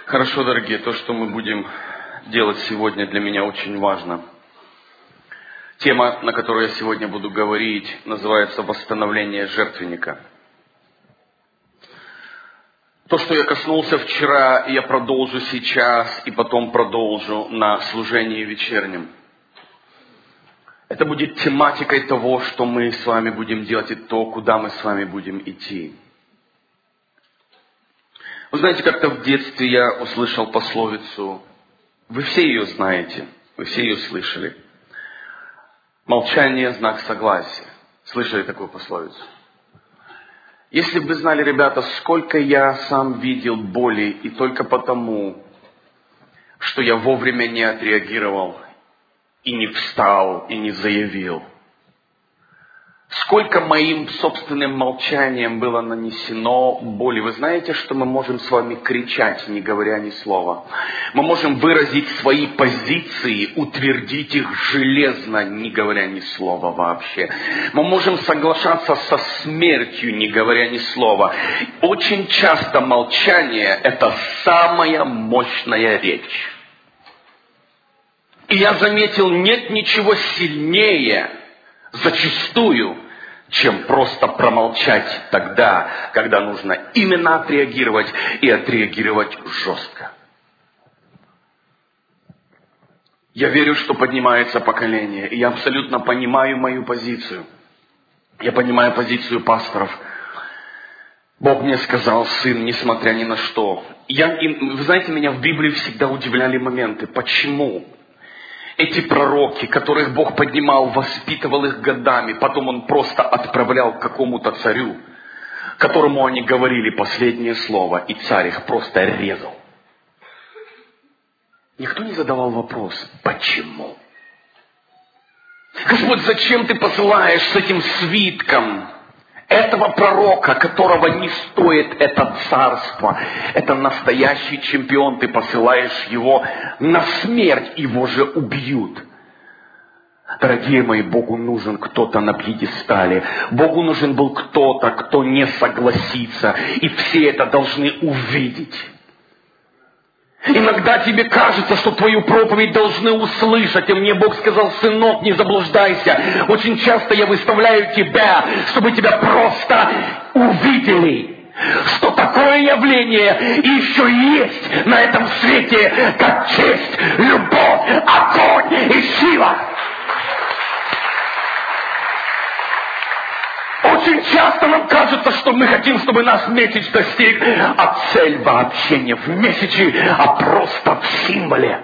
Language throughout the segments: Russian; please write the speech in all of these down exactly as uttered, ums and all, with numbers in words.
Хорошо, дорогие, то, что мы будем делать сегодня, для меня очень важно. Тема, на которую я сегодня буду говорить, называется «Восстановление жертвенника». То, что я коснулся вчера, я продолжу сейчас и потом продолжу на служении вечернем. Это будет тематикой того, что мы с вами будем делать, и то, куда мы с вами будем идти. Вы знаете, как-то в детстве я услышал пословицу, вы все ее знаете, вы все ее слышали. Молчание – знак согласия. Слышали такую пословицу? Если бы вы знали, ребята, сколько я сам видел боли, и только потому, что я вовремя не отреагировал, и не встал, и не заявил. Сколько моим собственным молчанием было нанесено боли. Вы знаете, что мы можем с вами кричать, не говоря ни слова. Мы можем выразить свои позиции, утвердить их железно, не говоря ни слова вообще. Мы можем соглашаться со смертью, не говоря ни слова. Очень часто молчание – это самая мощная речь. И я заметил, нет ничего сильнее, зачастую, чем просто промолчать тогда, когда нужно именно отреагировать и отреагировать жестко. Я верю, что поднимается поколение, и я абсолютно понимаю мою позицию. Я понимаю позицию пасторов. Бог мне сказал, сын, несмотря ни на что. Я, вы знаете, меня в Библии всегда удивляли моменты. Почему? Эти пророки, которых Бог поднимал, воспитывал их годами, потом Он просто отправлял к какому-то царю, которому они говорили последнее слово, и царь их просто резал. Никто не задавал вопрос, почему? Господь, зачем ты посылаешь с этим свитком этого пророка, которого не стоит это царство? Это настоящий чемпион, ты посылаешь его на смерть, его же убьют. Дорогие мои, Богу нужен кто-то на пьедестале. Богу нужен был кто-то, кто не согласится. И все это должны увидеть. Иногда тебе кажется, что твою проповедь должны услышать. И мне Бог сказал, сынок, не заблуждайся. Очень часто я выставляю тебя, чтобы тебя просто увидели. Что такое явление еще есть на этом свете, как честь, любовь, огонь и сила. Очень часто нам кажется, что мы хотим, чтобы нас месяц достиг, а цель вообще не в месяче, а просто в символе.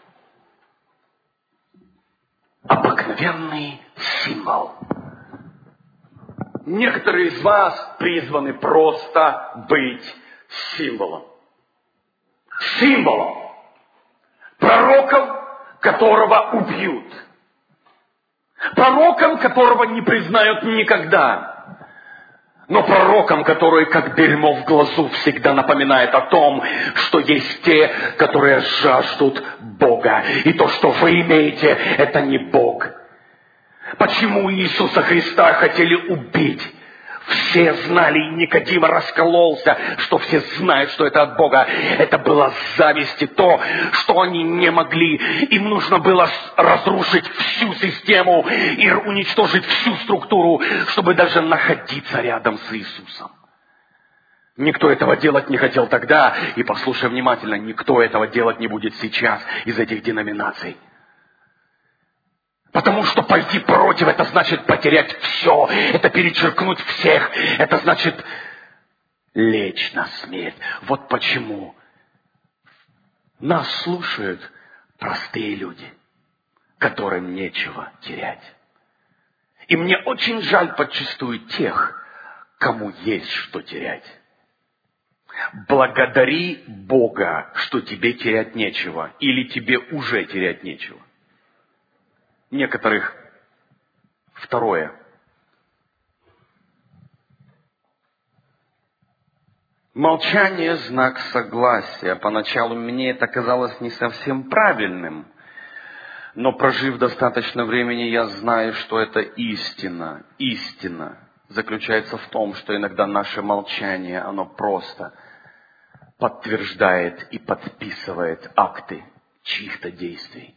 Обыкновенный символ. Некоторые из вас призваны просто быть символом. Символом. Пророком, которого убьют. Пророком, которого не признают никогда. Но пророком, который, как бельмо в глазу, всегда напоминает о том, что есть те, которые жаждут Бога. И то, что вы имеете, это не Бог. Почему Иисуса Христа хотели убить? Все знали, и Никодим раскололся, что все знают, что это от Бога. Это было зависть и то, что они не могли. Им нужно было разрушить всю систему и уничтожить всю структуру, чтобы даже находиться рядом с Иисусом. Никто этого делать не хотел тогда, и послушай внимательно, никто этого делать не будет сейчас из этих деноминаций. Потому что пойти против, это значит потерять все, это перечеркнуть всех, это значит лечь на смерть. Вот почему нас слушают простые люди, которым нечего терять. И мне очень жаль подчистую тех, кому есть что терять. Благодари Бога, что тебе терять нечего, или тебе уже терять нечего. Некоторых второе. Молчание – знак согласия. Поначалу мне это казалось не совсем правильным, но прожив достаточно времени, я знаю, что это истина. Истина заключается в том, что иногда наше молчание, оно просто подтверждает и подписывает акты чьих-то действий.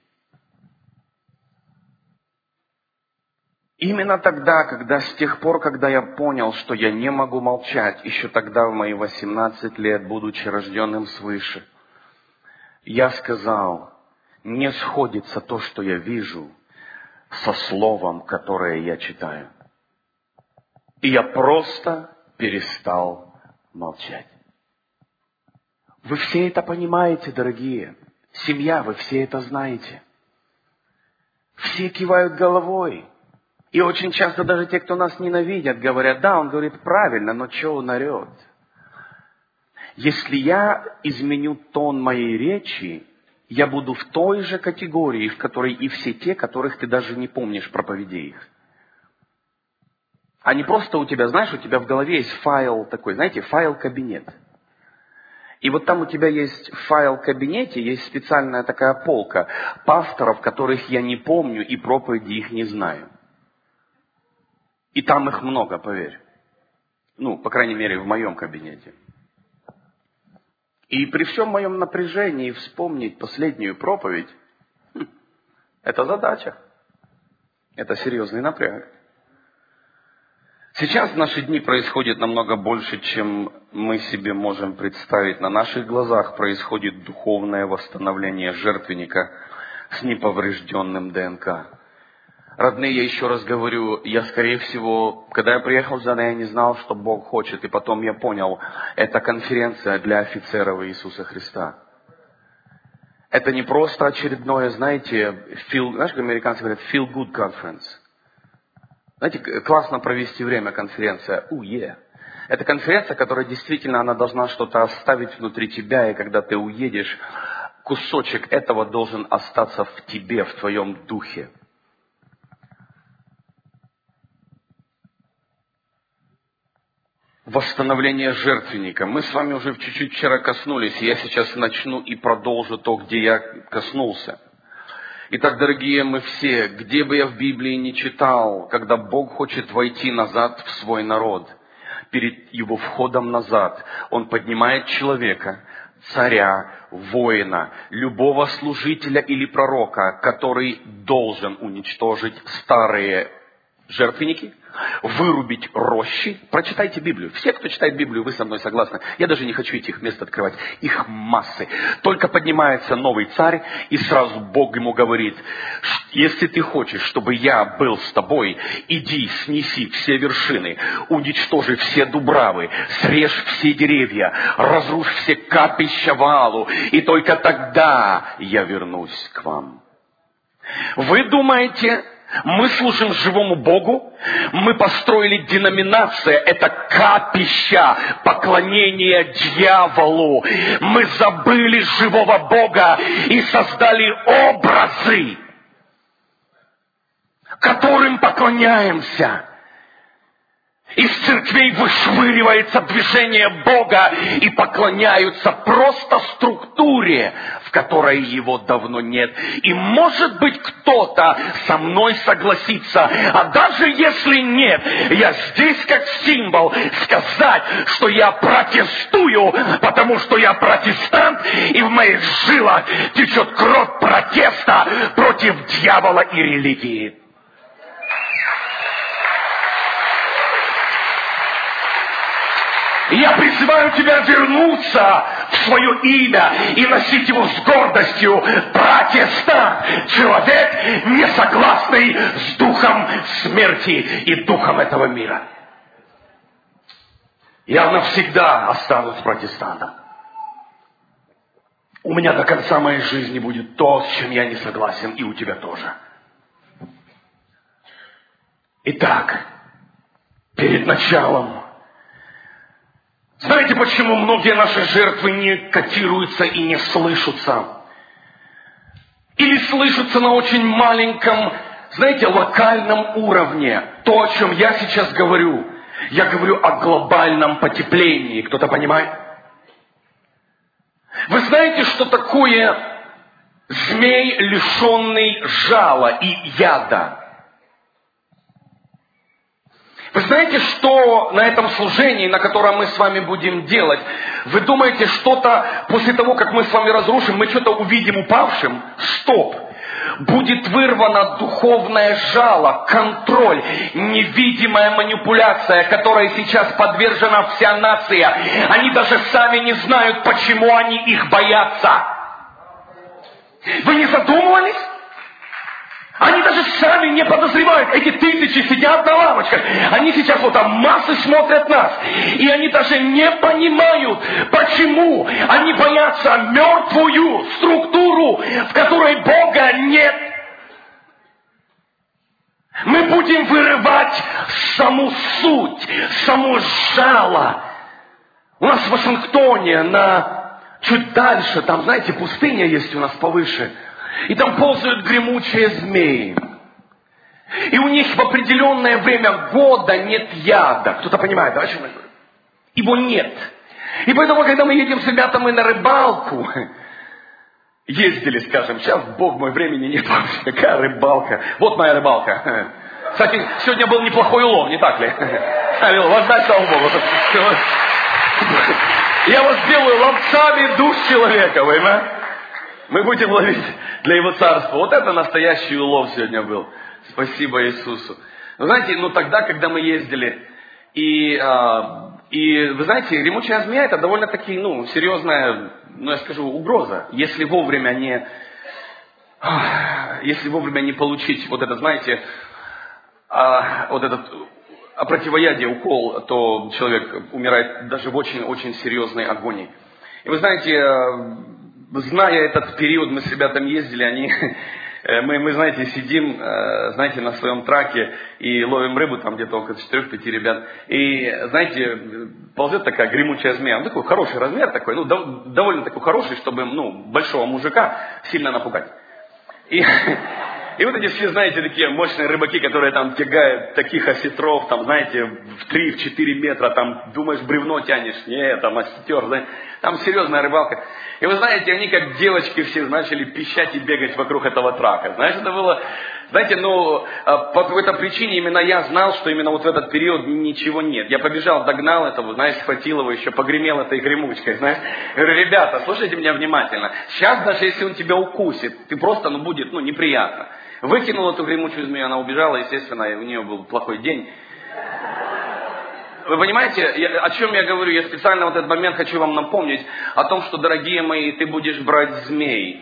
Именно тогда, когда с тех пор, когда я понял, что я не могу молчать, еще тогда, в мои восемнадцать лет, будучи рожденным свыше, я сказал, не сходится то, что я вижу, со словом, которое я читаю. И я просто перестал молчать. Вы все это понимаете, дорогие. Семья, вы все это знаете. Все кивают головой. И очень часто даже те, кто нас ненавидят, говорят, да, он говорит правильно, но что он орет? Если я изменю тон моей речи, я буду в той же категории, в которой и все те, которых ты даже не помнишь проповеди их. А не просто у тебя, знаешь, у тебя в голове есть файл такой, знаете, файл-кабинет. И вот там у тебя есть в файл-кабинете, есть специальная такая полка пасторов, которых я не помню и проповеди их не знаю. И там их много, поверь. Ну, по крайней мере, в моем кабинете. И при всем моем напряжении вспомнить последнюю проповедь, хм, это задача. Это серьезный напряг. Сейчас в наши дни происходит намного больше, чем мы себе можем представить. На наших глазах происходит духовное восстановление жертвенника с неповрежденным ДНК. Родные, я еще раз говорю, я, скорее всего, когда я приехал сюда, я не знал, что Бог хочет. И потом я понял, это конференция для офицеров Иисуса Христа. Это не просто очередное, знаете, feel, знаешь, как американцы говорят, feel good conference. Знаете, классно провести время, конференция. У, е. Это конференция, которая действительно, она должна что-то оставить внутри тебя, и когда ты уедешь, кусочек этого должен остаться в тебе, в твоем духе. Восстановление жертвенника. Мы с вами уже чуть-чуть вчера коснулись, и я сейчас начну и продолжу то, где я коснулся. Итак, дорогие, мы все, где бы я в Библии ни читал, когда Бог хочет войти назад в свой народ, перед его входом назад, Он поднимает человека, царя, воина, любого служителя или пророка, который должен уничтожить старые жертвенники, вырубить рощи. Прочитайте Библию. Все, кто читает Библию, вы со мной согласны. Я даже не хочу этих мест открывать. Их массы. Только поднимается новый царь, и сразу Бог ему говорит, если ты хочешь, чтобы я был с тобой, иди, снеси все вершины, уничтожи все дубравы, срежь все деревья, разрушь все капища Ваалу, и только тогда я вернусь к вам. Вы думаете, мы служим живому Богу, мы построили деноминацию, это капища поклонения дьяволу. Мы забыли живого Бога и создали образы, которым поклоняемся. Из церквей вышвыривается движение Бога и поклоняются просто структуре, в которой его давно нет. И может быть кто-то со мной согласится, а даже если нет, я здесь как символ сказать, что я протестую, потому что я протестант, и в моих жилах течет кровь протеста против дьявола и религии. Я призываю тебя вернуться в свое имя и носить его с гордостью. Протестант, человек, не согласный с духом смерти и духом этого мира. Я навсегда останусь протестантом. У меня до конца моей жизни будет то, с чем я не согласен, и у тебя тоже. Итак, перед началом, знаете, почему многие наши жертвы не котируются и не слышатся? Или слышатся на очень маленьком, знаете, локальном уровне. То, о чем я сейчас говорю. Я говорю о глобальном потеплении. Кто-то понимает? Вы знаете, что такое змей, лишенный жала и яда? Вы знаете, что на этом служении, на котором мы с вами будем делать? Вы думаете, что-то после того, как мы с вами разрушим, мы что-то увидим упавшим? Стоп! Будет вырвано духовное жало, контроль, невидимая манипуляция, которой сейчас подвержена вся нация. Они даже сами не знают, почему они их боятся. Вы не задумывались? Они даже сами не подозревают. Эти тысячи сидят на лавочках. Они сейчас вот там массы смотрят нас. И они даже не понимают, почему они боятся мертвую структуру, в которой Бога нет. Мы будем вырывать саму суть, само жало. У нас в Вашингтоне, на чуть дальше, там, знаете, пустыня есть у нас повыше. И там ползают гремучие змеи. И у них в определенное время года нет яда. Кто-то понимает, да, о чем я говорю? Его нет. И поэтому, когда мы едем с ребятами на рыбалку, ездили, скажем, сейчас, Бог мой, времени нет вообще. Какая рыбалка? Вот моя рыбалка. Кстати, сегодня был неплохой улов, не так ли? Воздать, слава Богу. Я вас сделаю ловцами душ человека, понимаете? Мы будем ловить для Его Царства. Вот это настоящий улов сегодня был. Спасибо Иисусу. Вы знаете, ну тогда, когда мы ездили, и, а, и вы знаете, гремучая змея это довольно-таки, ну, серьезная, ну, я скажу, угроза. Если вовремя не, если вовремя не получить вот это, знаете, а, вот этот а противоядие, укол, то человек умирает даже в очень-очень серьезной агонии. И вы знаете, зная этот период, мы с ребятами ездили, они, мы, мы, знаете, сидим, знаете, на своем траке и ловим рыбу, там где-то около четырех-пяти ребят. И, знаете, ползет такая гремучая змея. Он такой хороший размер такой, ну, довольно такой хороший, чтобы, ну, большого мужика сильно напугать. И, и вот эти все, знаете, такие мощные рыбаки, которые там тягают таких осетров, там, знаете, в три-четыре метра, там, думаешь, бревно тянешь. Нет, там осетер, знаете, там серьезная рыбалка. И вы знаете, они как девочки все начали пищать и бегать вокруг этого трака. Знаете, это было, знаете, ну, по какой-то причине именно я знал, что именно вот в этот период ничего нет. Я побежал, догнал этого, знаешь, схватил его, еще погремел этой гремучкой, знаешь. Я говорю, ребята, слушайте меня внимательно. Сейчас даже если он тебя укусит, ты просто, ну, будет, ну, неприятно. Выкинул эту гремучую змею, она убежала, естественно, и у нее был плохой день. Вы понимаете, я, о чем я говорю? Я специально в этот момент хочу вам напомнить о том, что, дорогие мои, ты будешь брать змей.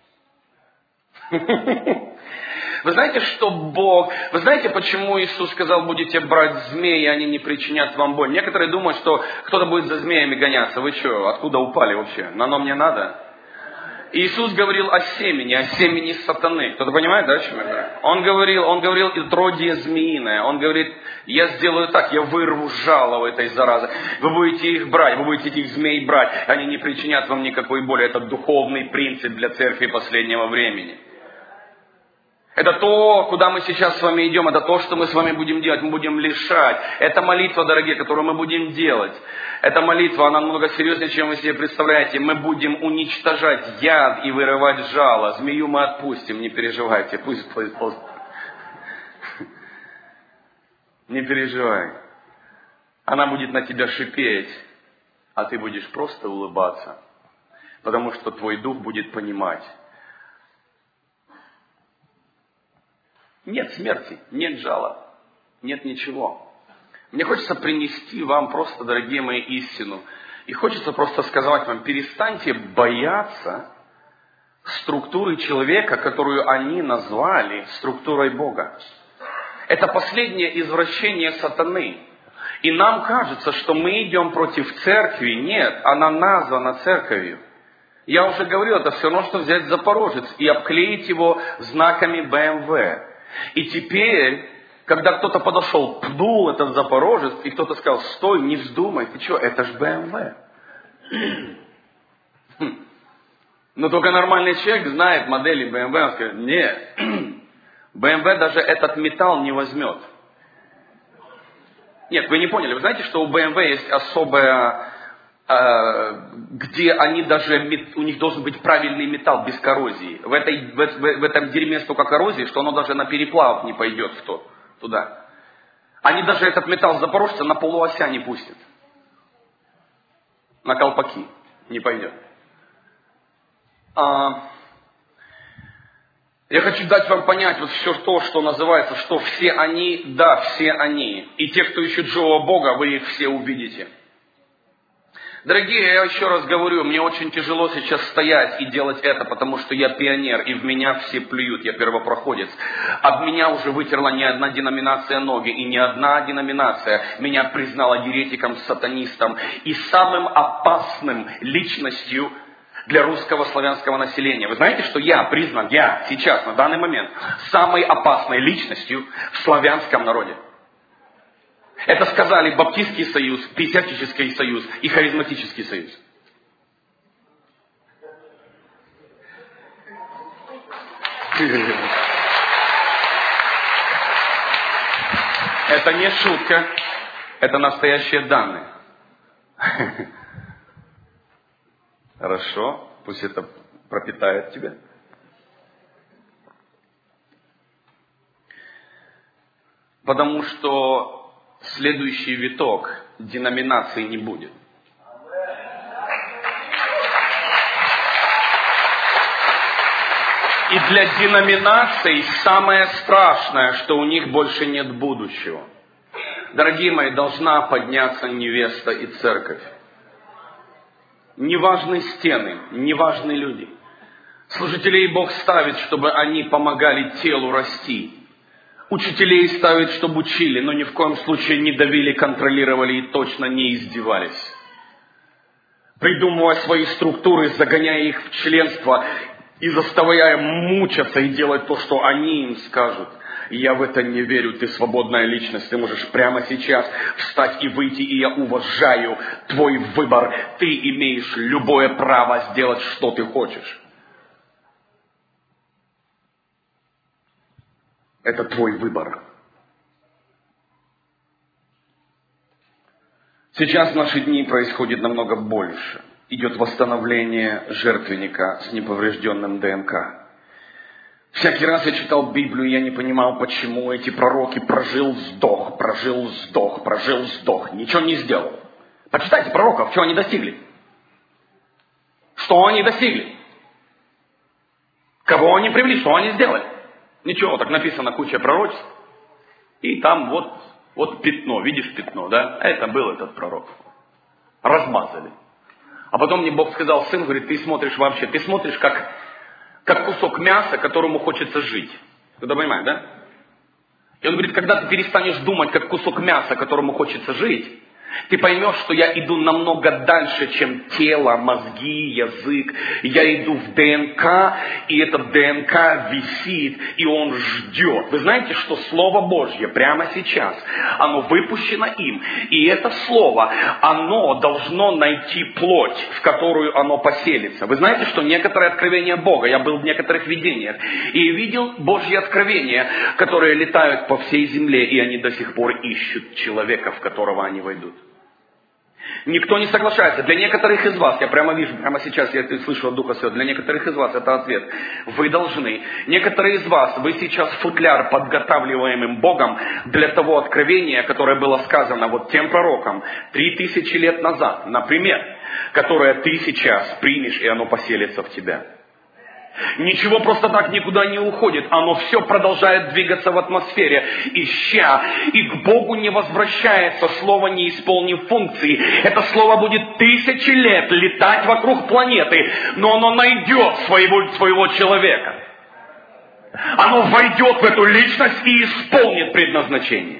Вы знаете, что Бог... Вы знаете, почему Иисус сказал, будете брать змеи, и они не причинят вам боль? Некоторые думают, что кто-то будет за змеями гоняться. Вы что, откуда упали вообще? На оно мне надо? Иисус говорил о семени, о семени сатаны. Кто-то понимает, да, о чем я говорю? Он говорил, он говорил отродье змеиное. Он говорит, я сделаю так, я вырву жало в этой заразе. Вы будете их брать, вы будете этих змей брать. Они не причинят вам никакой боли. Это духовный принцип для церкви последнего времени. Это то, куда мы сейчас с вами идем, это то, что мы с вами будем делать, мы будем лишать. Это молитва, дорогие, которую мы будем делать. Эта молитва, она намного серьезнее, чем вы себе представляете. Мы будем уничтожать яд и вырывать жало. Змею мы отпустим, не переживайте. Пусть, пусть, пусть. Не переживай. Она будет на тебя шипеть, а ты будешь просто улыбаться. Потому что твой дух будет понимать. Нет смерти, нет жала, нет ничего. Мне хочется принести вам просто, дорогие мои, истину. И хочется просто сказать вам, перестаньте бояться структуры человека, которую они назвали структурой Бога. Это последнее извращение сатаны. И нам кажется, что мы идем против церкви. Нет, она названа церковью. Я уже говорил, это все равно, что взять Запорожец и обклеить его знаками бэ эм вэ. И теперь, когда кто-то подошел, пнул этот Запорожец, и кто-то сказал, стой, не вздумай, ты что, это ж бэ эм вэ. Но только нормальный человек знает модели бэ эм вэ, он скажет, нет, бэ эм вэ даже этот металл не возьмет. Нет, вы не поняли, вы знаете, что у бэ эм вэ есть особая, где они даже, у них должен быть правильный металл без коррозии. В, этой, в, в этом дерьме столько коррозии, что оно даже на переплав не пойдет в то, туда. Они даже этот металл запорожца на полуося не пустят. На колпаки не пойдет. А, я хочу дать вам понять вот все то, что называется, что все они, да, все они. И те, кто ищет живого Бога, вы их все увидите. Дорогие, я еще раз говорю, мне очень тяжело сейчас стоять и делать это, потому что я пионер, и в меня все плюют, я первопроходец. Об меня уже вытерла не одна деноминация ноги, и не одна деноминация меня признала еретиком, сатанистом и самым опасным личностью для русского славянского населения. Вы знаете, что я признан, я сейчас, на данный момент, самой опасной личностью в славянском народе. Это сказали Баптистский союз, Пятидесятнический союз и Харизматический союз. Это не шутка, это настоящие данные. Хорошо, пусть это пропитает тебя. Потому что следующий виток деноминации не будет. И для деноминаций самое страшное, что у них больше нет будущего. Дорогие мои, должна подняться невеста и церковь. Не важны стены, не важны люди. Служителей Бог ставит, чтобы они помогали телу расти. Учителей ставит, чтобы учили, но ни в коем случае не давили, контролировали и точно не издевались. Придумывая свои структуры, загоняя их в членство и заставляя мучаться и делать то, что они им скажут. Я в это не верю, ты свободная личность, ты можешь прямо сейчас встать и выйти, и я уважаю твой выбор. Ты имеешь любое право сделать, что ты хочешь. Это твой выбор. Сейчас в наши дни происходит намного больше. Идет восстановление жертвенника с неповрежденным ДНК. Всякий раз я читал Библию, я не понимал, почему эти пророки прожил, сдох, прожил, сдох, прожил, сдох. Ничего не сделал. Почитайте пророков, что они достигли. Что они достигли? Кого они привели, что они сделали? Ничего, так написано куча пророчеств. И там вот, вот пятно, видишь пятно, да? Это был этот пророк. Размазали. А потом мне Бог сказал, сын, говорит, ты смотришь вообще, ты смотришь как, как кусок мяса, которому хочется жить. Кто-то понимает, да? И он говорит, когда ты перестанешь думать как кусок мяса, которому хочется жить, ты поймешь, что я иду намного дальше, чем тело, мозги, язык. Я иду в ДНК, и этот ДНК висит, и он ждет. Вы знаете, что Слово Божье прямо сейчас, оно выпущено им. И это Слово, оно должно найти плоть, в которую оно поселится. Вы знаете, что некоторые откровения Бога, я был в некоторых видениях, и видел Божьи откровения, которые летают по всей земле, и они до сих пор ищут человека, в которого они войдут. Никто не соглашается. Для некоторых из вас, я прямо вижу, прямо сейчас я это слышу от Духа Святого, для некоторых из вас это ответ. Вы должны. Некоторые из вас, вы сейчас футляр, подготавливаемым Богом для того откровения, которое было сказано вот тем пророкам три тысячи лет назад, например, которое ты сейчас примешь, и оно поселится в тебя. Ничего просто так никуда не уходит. Оно все продолжает двигаться в атмосфере, ища. И к Богу не возвращается слово, не исполнив функции. Это слово будет тысячи лет летать вокруг планеты, но оно найдет своего, своего человека. Оно войдет в эту личность и исполнит предназначение.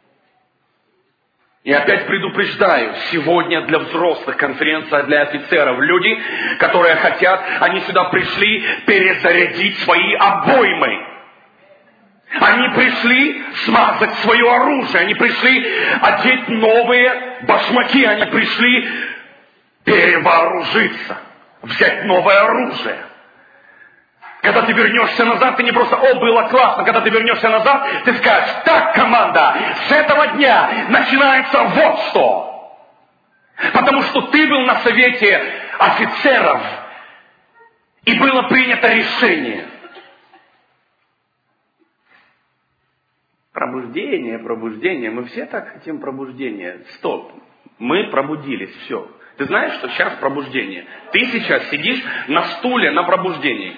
И опять предупреждаю, сегодня для взрослых конференция для офицеров. Люди, которые хотят, они сюда пришли перезарядить свои обоймы. Они пришли смазать свое оружие, они пришли одеть новые башмаки, они пришли перевооружиться, взять новое оружие. Когда ты вернешься назад, ты не просто «О, было классно». Когда ты вернешься назад, ты скажешь: так, команда, с этого дня начинается вот что. Потому что ты был на совете офицеров, и было принято решение. Пробуждение, пробуждение. Мы все так хотим пробуждения. Стоп. Мы пробудились, все. Ты знаешь, что сейчас пробуждение? Ты сейчас сидишь на стуле на пробуждении.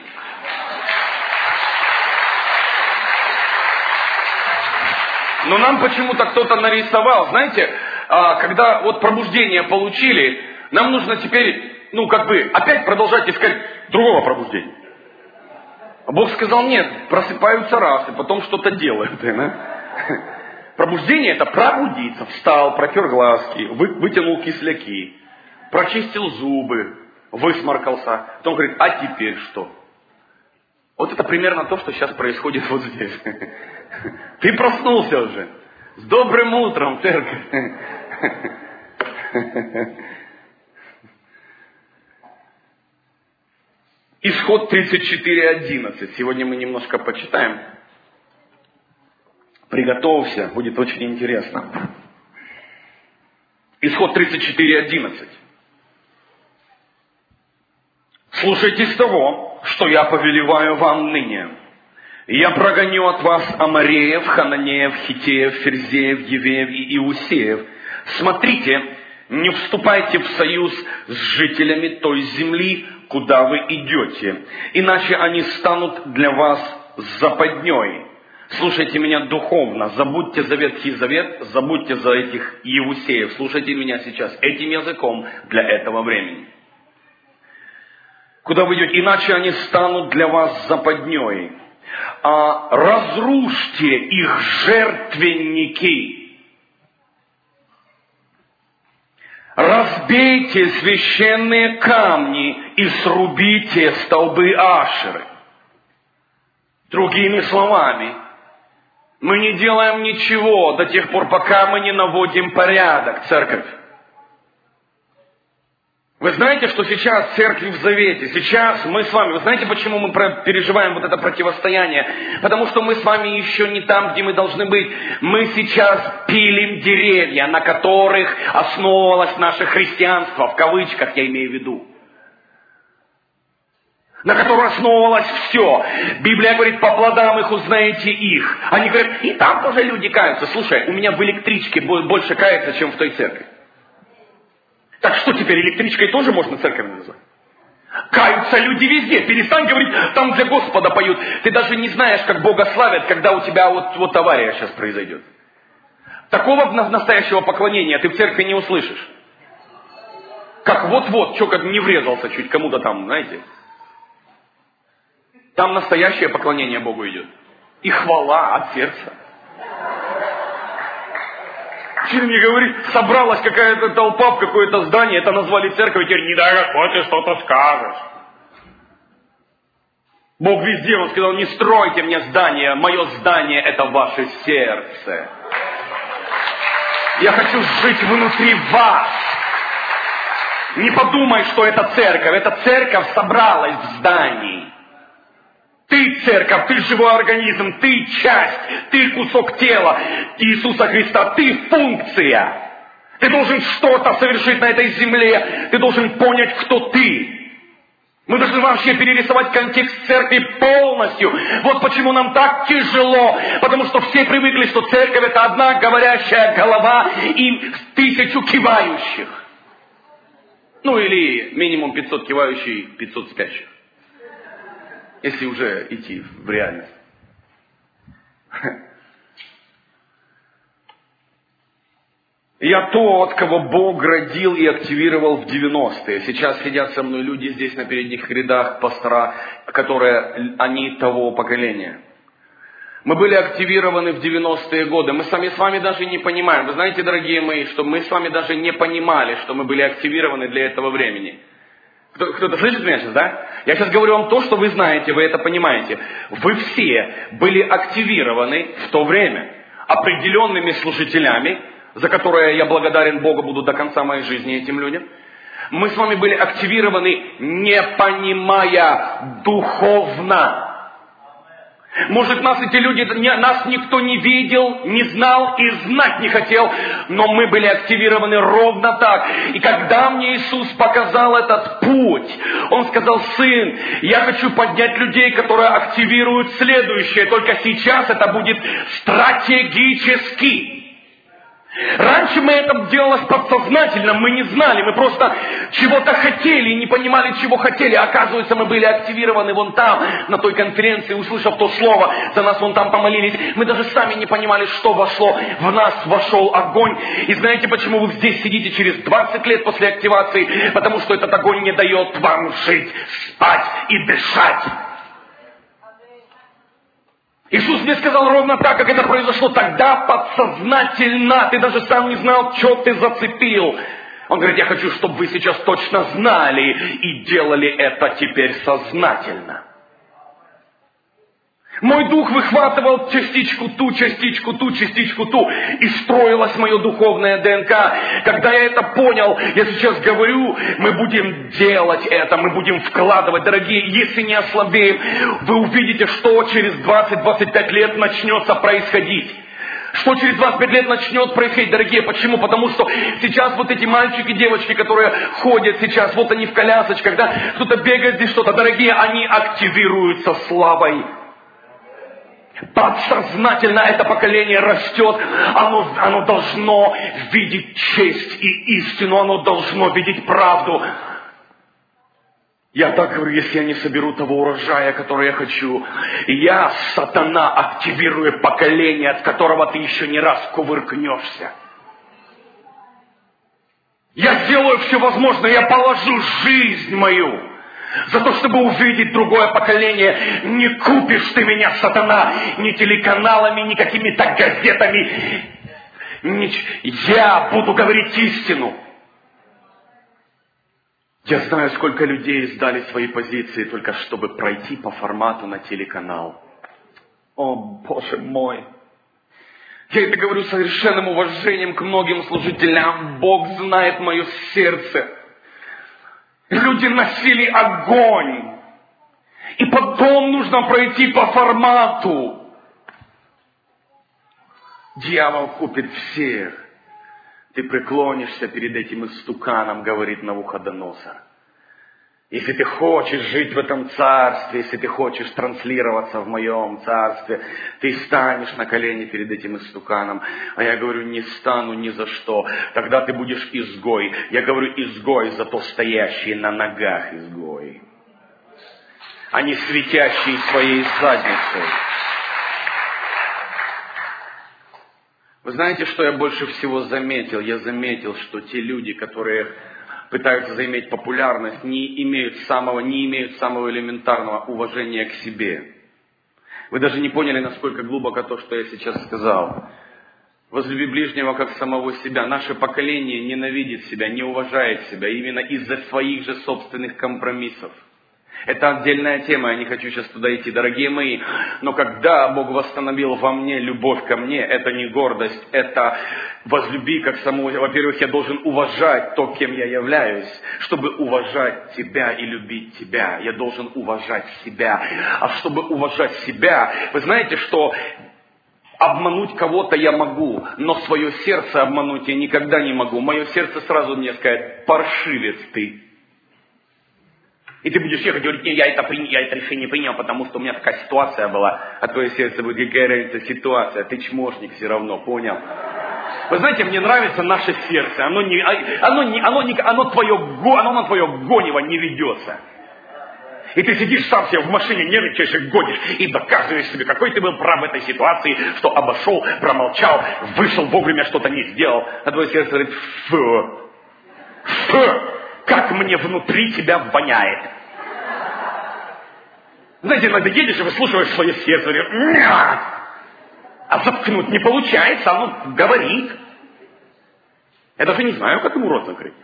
Но нам почему-то кто-то нарисовал, знаете, когда вот пробуждение получили, нам нужно теперь, ну как бы, опять продолжать искать другого пробуждения. А Бог сказал, нет, просыпаются раз, и потом что-то делают. Да? Пробуждение это пробудиться. Встал, протер глазки, вы, вытянул кисляки, прочистил зубы, высморкался. Потом говорит, а теперь что? Вот это примерно то, что сейчас происходит вот здесь. Ты проснулся уже. С добрым утром, церковь. Исход тридцать четыре одиннадцать. Сегодня мы немножко почитаем. Приготовься, будет очень интересно. Исход тридцать четыре одиннадцать. Слушайтесь того, что я повелеваю вам ныне. Я прогоню от вас Амореев, Хананеев, Хитеев, Ферзеев, Евеев и Иусеев. Смотрите, не вступайте в союз с жителями той земли, куда вы идете, иначе они станут для вас западней. Слушайте меня духовно, забудьте за Ветхий Завет, забудьте за этих Иусеев, слушайте меня сейчас этим языком для этого времени. Куда вы идете, иначе они станут для вас западней. А разрушьте их жертвенники. Разбейте священные камни и срубите столбы Ашеры. Другими словами, мы не делаем ничего до тех пор, пока мы не наводим порядок, церковь. Вы знаете, что сейчас церковь в Завете, сейчас мы с вами, вы знаете, почему мы переживаем вот это противостояние? Потому что мы с вами еще не там, где мы должны быть. Мы сейчас пилим деревья, на которых основывалось наше христианство, в кавычках я имею в виду. На котором основывалось все. Библия говорит, по плодам их узнаете их. Они говорят, и там тоже люди каются. Слушай, у меня в электричке больше кается, чем в той церкви. Так что теперь, электричкой тоже можно церковь назвать? Каются люди везде. Перестань говорить, там для Господа поют. Ты даже не знаешь, как Бога славят, когда у тебя вот, вот авария сейчас произойдет. Такого настоящего поклонения ты в церкви не услышишь. Как вот-вот, что как не врезался чуть кому-то там, знаете. Там настоящее поклонение Богу идет. И хвала от сердца. Чего мне говорит, собралась какая-то толпа в какое-то здание, это назвали церковь, и теперь не дай Господь, ты что-то скажешь. Бог везде, Он сказал, не стройте мне здание, мое здание это ваше сердце. Я хочу жить внутри вас. Не подумай, что это церковь, эта церковь собралась в здании. Ты церковь, ты живой организм, ты часть, ты кусок тела Иисуса Христа, ты функция. Ты должен что-то совершить на этой земле, ты должен понять, кто ты. Мы должны вообще перерисовать контекст церкви полностью. Вот почему нам так тяжело, потому что все привыкли, что церковь это одна говорящая голова и тысячу кивающих. Ну или минимум пятьсот кивающих, пятьсот спящих. Если уже идти в реальность. Я тот, кого Бог родил и активировал в девяностые. Сейчас сидят со мной люди здесь на передних рядах, пастора, которые, они того поколения. Мы были активированы в девяностые годы. Мы сами с вами даже не понимаем. Вы знаете, дорогие мои, что мы с вами даже не понимали, что мы были активированы для этого времени. Кто-то слышит меня сейчас, да? Я сейчас говорю вам то, что вы знаете, вы это понимаете. Вы все были активированы в то время определенными служителями, за которые я благодарен Богу буду до конца моей жизни этим людям. Мы с вами были активированы, не понимая духовно. Может, нас эти люди, нас никто не видел, не знал и знать не хотел, но мы были активированы ровно так. И когда мне Иисус показал этот путь, Он сказал: сын, я хочу поднять людей, которые активируют следующее, только сейчас это будет стратегически. Раньше мы это делалось подсознательно, мы не знали, мы просто чего-то хотели и не понимали, чего хотели. Оказывается, мы были активированы вон там, на той конференции, услышав то слово, за нас вон там помолились. Мы даже сами не понимали, что вошло. В нас вошел огонь. И знаете, почему вы здесь сидите через двадцать лет после активации? Потому что этот огонь не дает вам жить, спать и дышать. Иисус мне сказал ровно так, как это произошло тогда, подсознательно. Ты даже сам не знал, что ты зацепил. Он говорит: я хочу, чтобы вы сейчас точно знали и делали это теперь сознательно. Мой дух выхватывал частичку ту, частичку ту, частичку ту, и строилась мое духовное ДНК. Когда я это понял, я сейчас говорю, мы будем делать это, мы будем вкладывать. Дорогие, если не ослабеем, вы увидите, что через двадцать-двадцать пять лет начнется происходить. Что через двадцать пять лет начнет происходить, дорогие. Почему? Потому что сейчас вот эти мальчики, девочки, которые ходят сейчас, вот они в колясочках, да, кто-то бегает здесь, что-то, дорогие, они активируются славой. Подсознательно это поколение растет, оно, оно должно видеть честь и истину, оно должно видеть правду. Я так говорю: если я не соберу того урожая, который я хочу, я, сатана, активирую поколение, от которого ты еще не раз кувыркнешься. Я сделаю все возможное, я положу жизнь мою за то, чтобы увидеть другое поколение. Не купишь ты меня, сатана, ни телеканалами, ни какими-то газетами. Я буду говорить истину. Я знаю, сколько людей сдали свои позиции, только чтобы пройти по формату на телеканал. О, Боже мой! Я это говорю с совершенным уважением к многим служителям. Бог знает мое сердце. Люди носили огонь. И потом нужно пройти по формату. Дьявол купит всех. Ты преклонишься перед этим истуканом, говорит Навуходоносор. Если ты хочешь жить в этом царстве, если ты хочешь транслироваться в моем царстве, ты станешь на колени перед этим истуканом. А я говорю: не стану ни за что. Тогда ты будешь изгой. Я говорю: изгой, зато стоящий на ногах изгой, а не светящий своей задницей. Вы знаете, что я больше всего заметил? Я заметил, что те люди, которые пытаются заиметь популярность, не имеют самого, не имеют самого элементарного уважения к себе. Вы даже не поняли, насколько глубоко то, что я сейчас сказал. Возлюби ближнего, как самого себя. Наше поколение ненавидит себя, не уважает себя именно из-за своих же собственных компромиссов. Это отдельная тема, я не хочу сейчас туда идти, дорогие мои. Но когда Бог восстановил во мне любовь ко мне, это не гордость, это возлюби как самого. Во-первых, я должен уважать то, кем я являюсь. Чтобы уважать тебя и любить тебя, я должен уважать себя. А чтобы уважать себя, вы знаете, что обмануть кого-то я могу, но свое сердце обмануть я никогда не могу. Мое сердце сразу мне скажет: паршивец ты. И ты будешь ехать и говорить: не, я это, при... я это решение принял, потому что у меня такая ситуация была. А твое сердце будет: какая разница ситуация, ты чмошник все равно, понял? Вы знаете, мне нравится наше сердце. Оно, не, оно, не, оно, не, оно, твое, оно на твое гонево не ведется. И ты сидишь сам себе в машине, нервничаешь и гонишь, и доказываешь себе, какой ты был прав в этой ситуации, что обошел, промолчал, вышел вовремя, что-то не сделал. А твое сердце говорит: фу, фу, как мне внутри тебя воняет. Знаете, иногда едешь и выслушиваешь свое сердце, говоришь: нет. А заткнуть не получается, оно говорит. Я даже не знаю, как ему рот закрыть.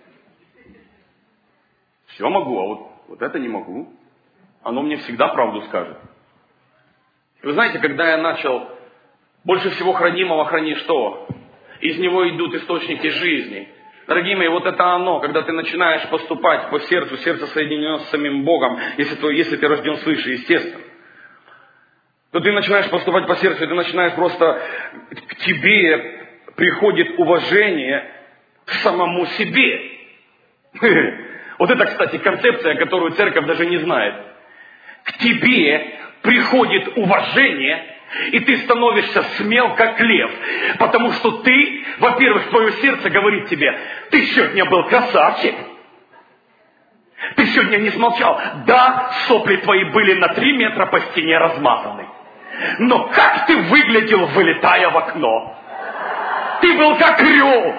Все могу, а вот, вот это не могу. Оно мне всегда правду скажет. И вы знаете, когда я начал, больше всего хранимого храни что? Из него идут источники жизни. Дорогие мои, вот это оно, когда ты начинаешь поступать по сердцу, сердце соединено с самим Богом, если ты, если ты рожден свыше, естественно. то ты начинаешь поступать по сердцу, и ты начинаешь просто, к тебе приходит уважение к самому себе. Вот это, кстати, концепция, которую церковь даже не знает. К тебе приходит уважение, и ты становишься смел, как лев. Потому что ты, во-первых, твое сердце говорит тебе, ты сегодня был красавчик. Ты сегодня не смолчал. Да, сопли твои были на три метра по стене размазаны. Но как ты выглядел, вылетая в окно? Ты был как орел.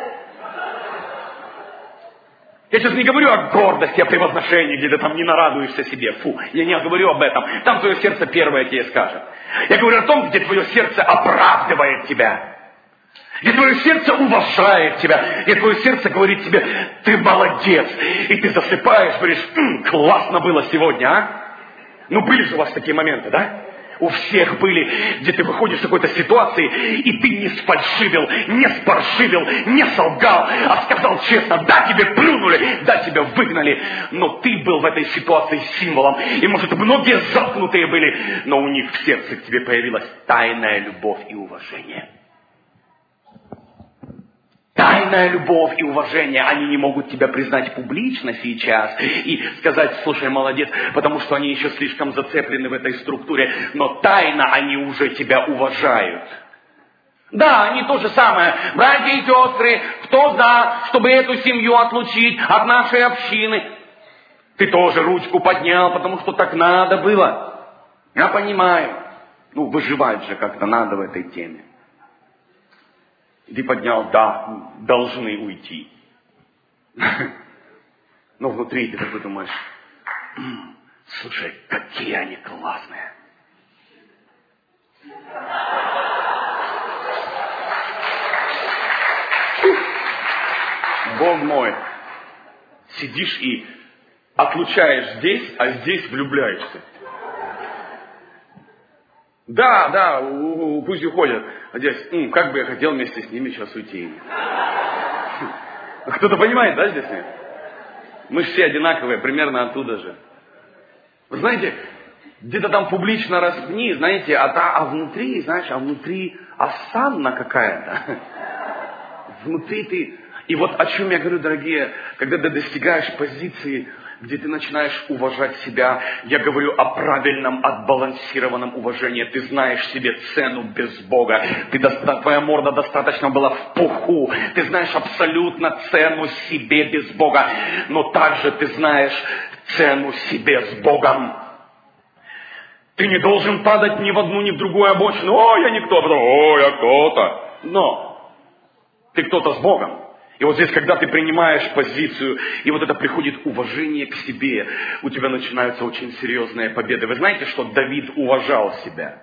Я сейчас не говорю о гордости, о превозношении, где ты там не нарадуешься себе. Фу, я не говорю об этом. Там твое сердце первое тебе скажет. Я говорю о том, где твое сердце оправдывает тебя. Где твое сердце уважает тебя. Где твое сердце говорит тебе, ты молодец. И ты засыпаешь, говоришь, м-м, классно было сегодня, а? Ну были же у вас такие моменты, да? У всех были, где ты выходишь из какой-то ситуации, и ты не сфальшивил, не спаршивил, не солгал, а сказал честно, да, тебе плюнули, да, тебя выгнали, но ты был в этой ситуации символом. И, может, многие заткнутые были, но у них в сердце к тебе появилась тайная любовь и уважение. Тайная любовь и уважение, они не могут тебя признать публично сейчас и сказать, слушай, молодец, потому что они еще слишком зацеплены в этой структуре, но тайно они уже тебя уважают. Да, они то же самое. Братья и сестры, кто за, чтобы эту семью отлучить от нашей общины? Ты тоже ручку поднял, потому что так надо было. Я понимаю. Ну, выживать же как-то надо в этой теме. И ты поднял, да, должны уйти. Но внутри ты такой думаешь, слушай, какие они классные. Бог мой, сидишь и отлучаешь здесь, а здесь влюбляешься. Да, да, у, у, пусть уходят. А здесь, м, как бы я хотел вместе с ними сейчас уйти. Кто-то понимает, да, здесь? Мы все одинаковые, примерно оттуда же. Вы знаете, где-то там публично распни, знаете, а, та, а внутри, знаешь, а внутри осанна какая-то. Внутри ты... И вот о чем я говорю, дорогие, когда ты достигаешь позиции, где ты начинаешь уважать себя, я говорю о правильном, отбалансированном уважении. Ты знаешь себе цену без Бога. Ты, твоя морда достаточно была в пуху. Ты знаешь абсолютно цену себе без Бога. Но также ты знаешь цену себе с Богом. Ты не должен падать ни в одну, ни в другую обочину. О, я никто, о, я кто-то. Но ты кто-то с Богом. И вот здесь, когда ты принимаешь позицию, и вот это приходит уважение к себе, у тебя начинаются очень серьезные победы. Вы знаете, что Давид уважал себя?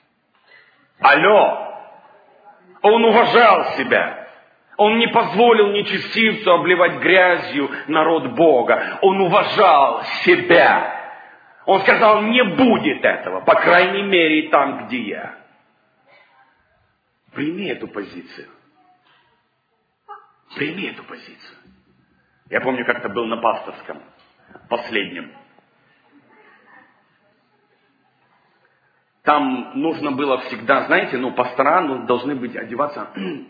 Алло! Он уважал себя. Он не позволил нечестивцу обливать грязью народ Бога. Он уважал себя. Он сказал, не будет этого, по крайней мере, там, где я. Прими эту позицию. Прими эту позицию. Я помню, как-то был на пасторском, последнем. Там нужно было всегда, знаете, ну, пастора ну, должны быть одеваться,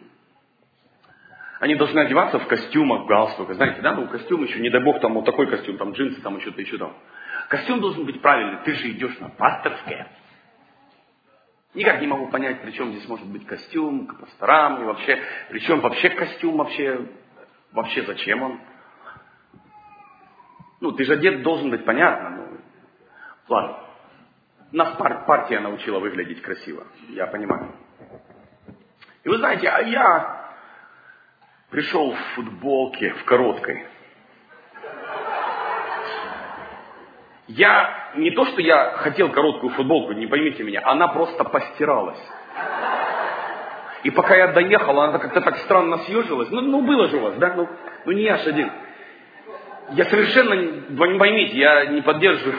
они должны одеваться в костюмах, в галстуках, знаете, да, ну, костюм еще, не дай бог, там вот такой костюм, там джинсы, там еще-то, еще там. Костюм должен быть правильный, ты же идешь на пасторское. Никак не могу понять, при чем здесь может быть костюм к пасторам, и вообще, при чем вообще костюм, вообще, вообще зачем он? Ну, ты же одет должен быть понятно, ну, ладно. Нас пар- партия научила выглядеть красиво, я понимаю. И вы знаете, а я пришел в футболке, в короткой. Я, не то, что я хотел короткую футболку, не поймите меня, она просто постиралась. И пока я доехал, она как-то так странно съежилась. Ну, ну было же у вас, да? Ну, ну не я ж один. Я совершенно, вы не поймите, я не поддерживаю.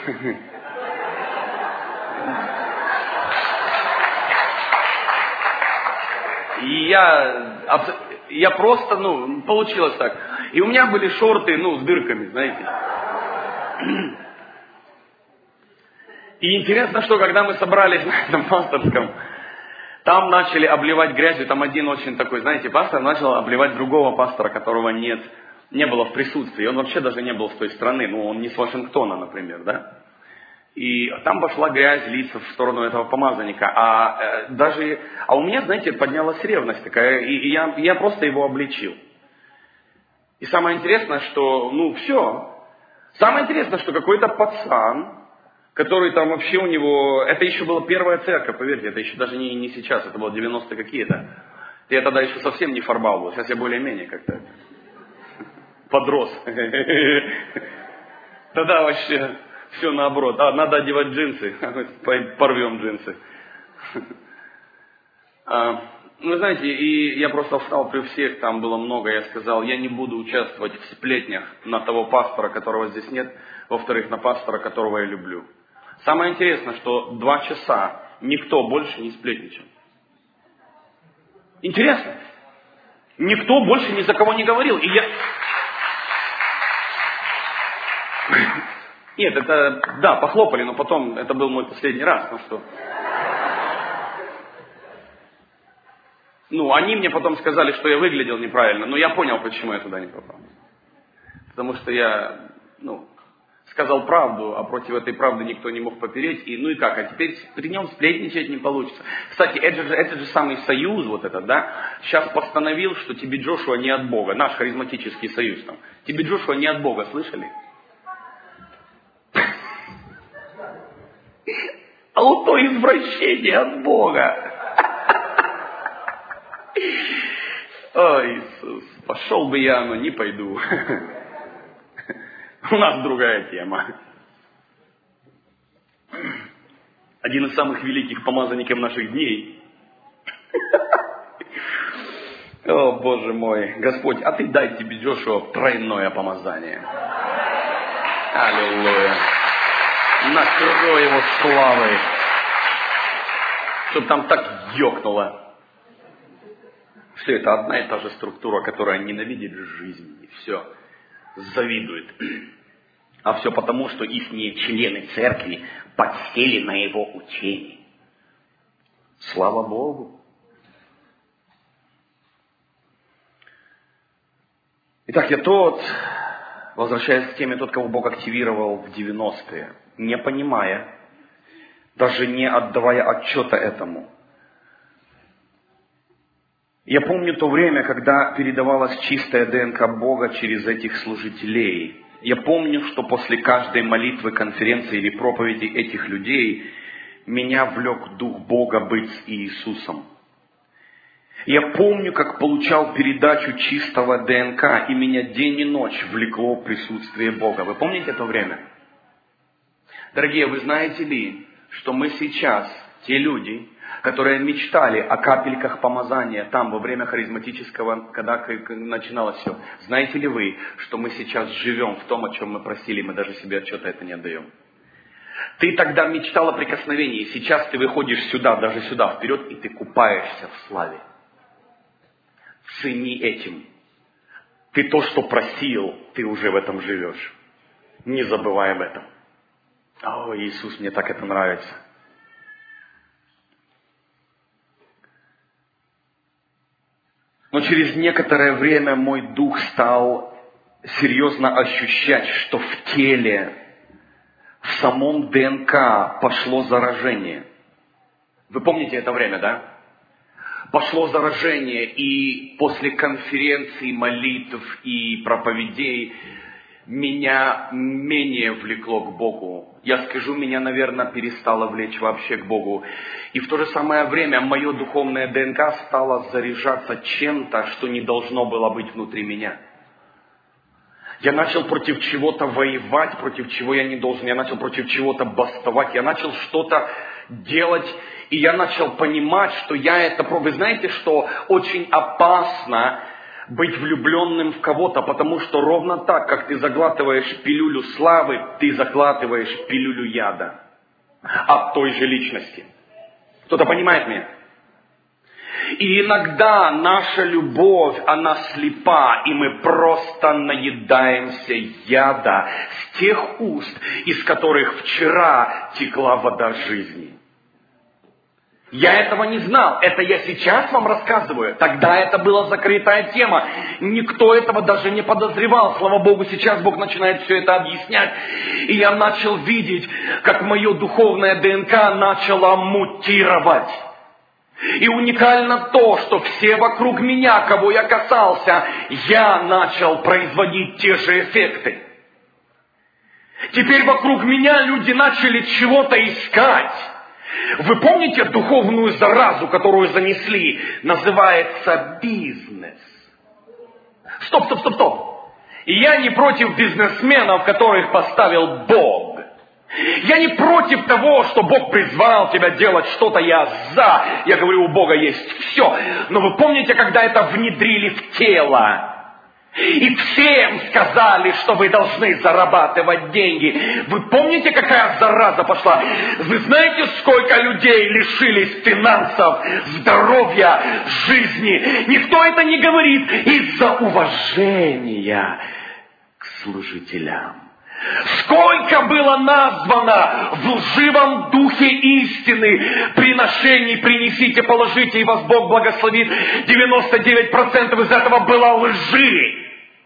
И я, я просто, ну, получилось так. И у меня были шорты, ну, с дырками, знаете. И интересно, что когда мы собрались на этом пасторском, там начали обливать грязью, там один очень такой, знаете, пастор начал обливать другого пастора, которого нет, не было в присутствии. Он вообще даже не был с той страны, ну он не с Вашингтона, например, да. И там пошла грязь литься в сторону этого помазанника. А э, даже, а у меня, знаете, поднялась ревность такая, и, и я, я просто его обличил. И самое интересное, что, ну, все. Самое интересное, что какой-то пацан, который там вообще у него... Это еще была первая церковь, поверьте, это еще даже не, не сейчас, это было девяностые какие-то. Я тогда еще совсем не фарбал был, сейчас я более-менее как-то подрос. Тогда вообще все наоборот. А, надо одевать джинсы, порвем джинсы. Вы знаете, и я просто встал при всех, там было много, я сказал, я не буду участвовать в сплетнях на того пастора, которого здесь нет, во-вторых, на пастора, которого я люблю. Самое интересное, что два часа никто больше не сплетничал. Интересно. Никто больше ни за кого не говорил. И я... Нет, это, да, похлопали, но потом, это был мой последний раз, ну что... Ну, они мне потом сказали, что я выглядел неправильно, но я понял, почему я туда не попал. Потому что я, ну, сказал правду, а против этой правды никто не мог попереть, и ну и как, а теперь при нем сплетничать не получится. Кстати, этот же, этот же самый союз, вот этот, да, сейчас постановил, что тебе Джошуа не от Бога, наш харизматический союз там. Тебе Джошуа не от Бога, слышали? А вот то извращение от Бога. О, Иисус, пошел бы я, но не пойду. У нас другая тема. Один из самых великих помазанников наших дней. О, Боже мой, Господь, а ты дай тебе, Джошуа, тройное помазание. Аллилуйя. Накрой его славой. Чтоб там так ёкнуло. Все это одна и та же структура, которая ненавидит жизнь. И все. Завидует. А все потому, что ихние члены церкви подсели на его учение. Слава Богу. Итак, я тот, возвращаясь к теме, тот, кого Бог активировал в девяностые, не понимая, даже не отдавая отчета этому. Я помню то время, когда передавалась чистая ДНК Бога через этих служителей. Я помню, что после каждой молитвы, конференции или проповеди этих людей меня влек Дух Бога быть с Иисусом. Я помню, как получал передачу чистого ДНК, и меня день и ночь влекло присутствие Бога. Вы помните это время? Дорогие, вы знаете ли, что мы сейчас, те люди, которые мечтали о капельках помазания там, во время харизматического, когда начиналось все. Знаете ли вы, что мы сейчас живем в том, о чем мы просили, мы даже себе отчета это не отдаем? Ты тогда мечтал о прикосновении, сейчас ты выходишь сюда, даже сюда, вперед, и ты купаешься в славе. Цени этим. Ты то, что просил, ты уже в этом живешь. Не забывай об этом. О, Иисус, мне так это нравится. Но через некоторое время мой дух стал серьезно ощущать, что в теле, в самом ДНК пошло заражение. Вы помните это время, да? Пошло заражение, и после конференций, молитв и проповедей меня менее влекло к Богу. Я скажу, меня, наверное, перестало влечь вообще к Богу. И в то же самое время мое духовное ДНК стало заряжаться чем-то, что не должно было быть внутри меня. Я начал против чего-то воевать, против чего я не должен. Я начал против чего-то бастовать. Я начал что-то делать, и я начал понимать, что я это... Вы знаете, что очень опасно быть влюбленным в кого-то, потому что ровно так, как ты заглатываешь пилюлю славы, ты заглатываешь пилюлю яда от той же личности. Кто-то понимает меня? И иногда наша любовь, она слепа, и мы просто наедаемся яда с тех уст, из которых вчера текла вода жизни. Я этого не знал, это я сейчас вам рассказываю. Тогда это была закрытая тема. Никто этого даже не подозревал. Слава Богу, сейчас Бог начинает все это объяснять. И я начал видеть, как мое духовное ДНК начало мутировать. И уникально то, что все вокруг меня, кого я касался, я начал производить те же эффекты. Теперь вокруг меня люди начали чего-то искать. Вы помните духовную заразу, которую занесли? Называется бизнес. Стоп, стоп, стоп, стоп. И я не против бизнесменов, которых поставил Бог. Я не против того, что Бог призвал тебя делать что-то, я за. Я говорю, у Бога есть все. Но вы помните, когда это внедрили в тело? И всем сказали, что вы должны зарабатывать деньги. Вы помните, какая зараза пошла? Вы знаете, сколько людей лишились финансов, здоровья, жизни? Никто это не говорит из-за уважения к служителям. Сколько было названо в лживом духе истины приношений, принесите, положите, и вас Бог благословит. девяносто девять процентов из этого было лжи.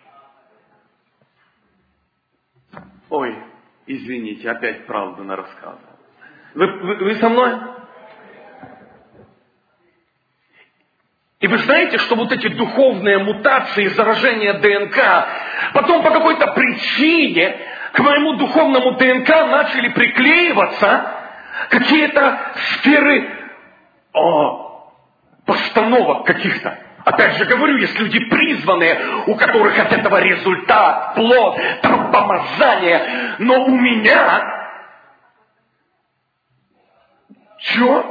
Ой, извините, опять правду нарассказывал. Вы, вы, вы со мной? И вы знаете, что вот эти духовные мутации, заражение ДНК, потом по какой-то причине к моему духовному ДНК начали приклеиваться какие-то сферы о, постановок каких-то. Опять же говорю, есть люди призванные, у которых от этого результат, плод, там помазание. Но у меня... Чё?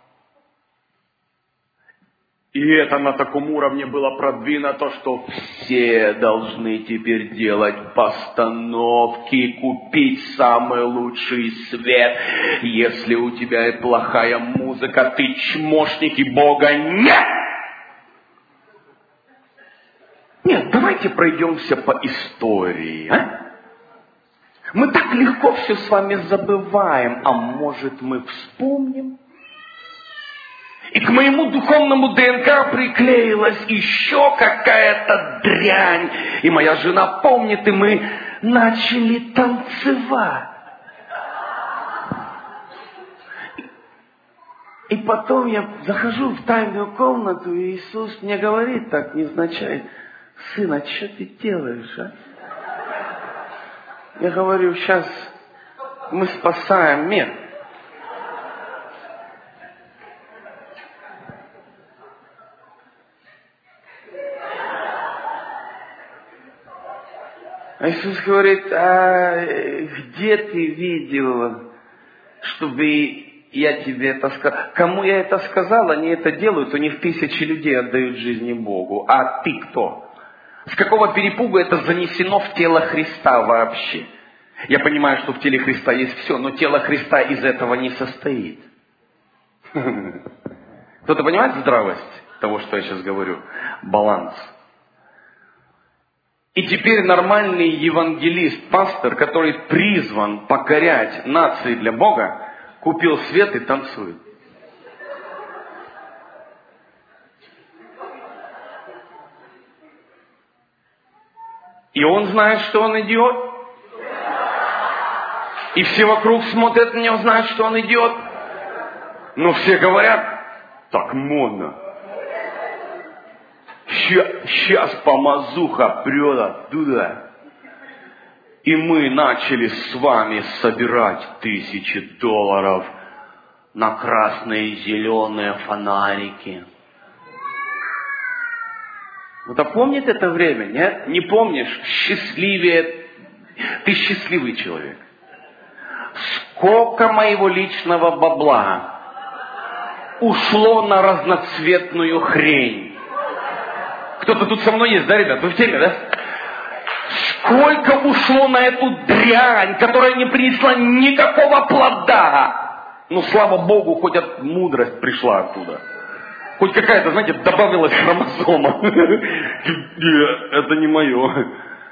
И это на таком уровне было продвинуто, что все должны теперь делать постановки, купить самый лучший свет. Если у тебя и плохая музыка, ты чмошник и Бога нет! Нет, давайте пройдемся по истории, а? Мы так легко все с вами забываем, а может мы вспомним? И к моему духовному ДНК приклеилась еще какая-то дрянь. И моя жена помнит, и мы начали танцевать. И потом я захожу в тайную комнату, и Иисус мне говорит так невзначай: сын, а что ты делаешь, а? Я говорю, сейчас мы спасаем мир. А Иисус говорит, а где ты видел, чтобы я тебе это сказал? Кому я это сказал, они это делают, у них тысячи людей отдают жизни Богу. А ты кто? С какого перепугу это занесено в тело Христа вообще? Я понимаю, что в теле Христа есть все, но тело Христа из этого не состоит. Кто-то понимает здравость того, что я сейчас говорю? Баланс. И теперь нормальный евангелист, пастор, который призван покорять нации для Бога, купил свет и танцует. И он знает, что он идиот. И все вокруг смотрят на него, знают, что он идиот. Но все говорят, так модно. Сейчас помазуха прет оттуда. И мы начали с вами собирать тысячи долларов на красные и зеленые фонарики. Ну-то помнит это время, нет? Не помнишь? Счастливее. Ты счастливый человек. Сколько моего личного бабла ушло на разноцветную хрень. Кто-то тут со мной есть, да, ребят? Вы в теме, да? Сколько ушло на эту дрянь, которая не принесла никакого плода. Ну, слава Богу, хоть от мудрость пришла оттуда. Хоть какая-то, знаете, добавилась хромосома. Это не мое.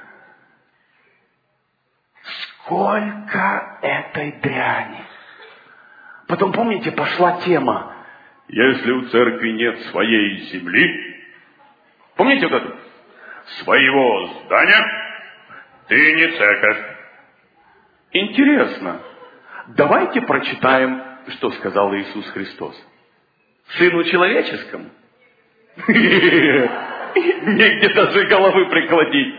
Сколько этой дряни. Потом, помните, пошла тема. Если у церкви нет своей земли, помните вот это? Своего здания, ты не церковь. Интересно. Давайте прочитаем, что сказал Иисус Христос. Сыну человеческому. Негде даже головы прикладить.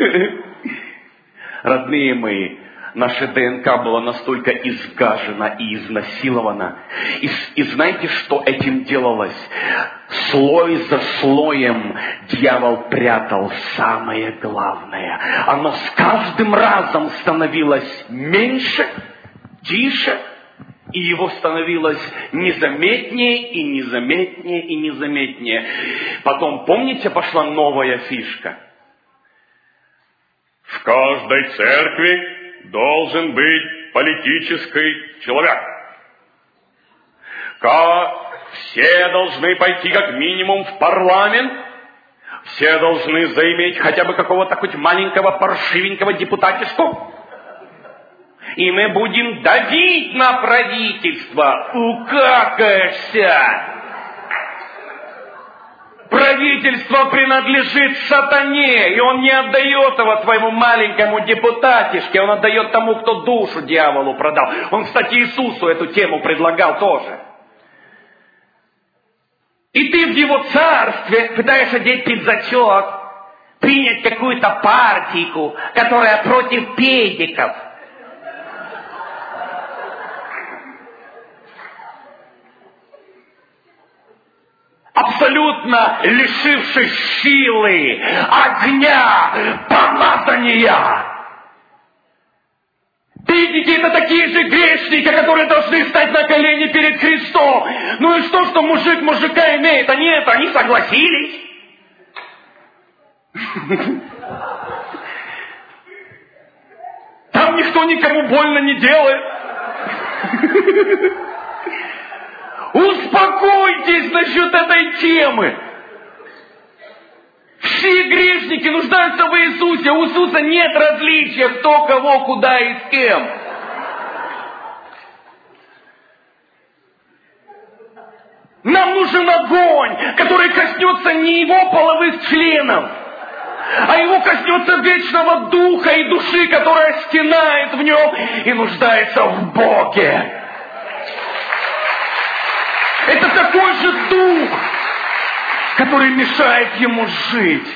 Родные мои, наша ДНК была настолько изгажена и изнасилована. И, и знаете, что этим делалось? Слой за слоем дьявол прятал самое главное. Оно с каждым разом становилось меньше, тише, и его становилось незаметнее и незаметнее и незаметнее. Потом, помните, пошла новая фишка. В каждой церкви должен быть политический человек. Все должны пойти как минимум в парламент. Все должны заиметь хотя бы какого-то хоть маленького паршивенького депутатишку. И мы будем давить на правительство. Укакаешься. Правительство принадлежит сатане, и он не отдает его твоему маленькому депутатишке, он отдает тому, кто душу дьяволу продал. Он, кстати, Иисусу эту тему предлагал тоже. И ты в его царстве пытаешься одеть пиджачок, принять какую-то партийку, которая против педиков. Абсолютно лишившись силы, огня, помазания. Педики — это такие же грешники, которые должны встать на колени перед Христом. Ну и что, что мужик мужика имеет? А нет, они согласились. Там никто никому больно не делает. Успокойтесь насчет этой темы. Все грешники нуждаются в Иисусе. У Иисуса нет различия, кто, кого, куда и с кем. Нам нужен огонь, который коснется не его половых членов, а его коснется вечного духа и души, которая стенает в нем и нуждается в Боге. Это такой же дух, который мешает ему жить.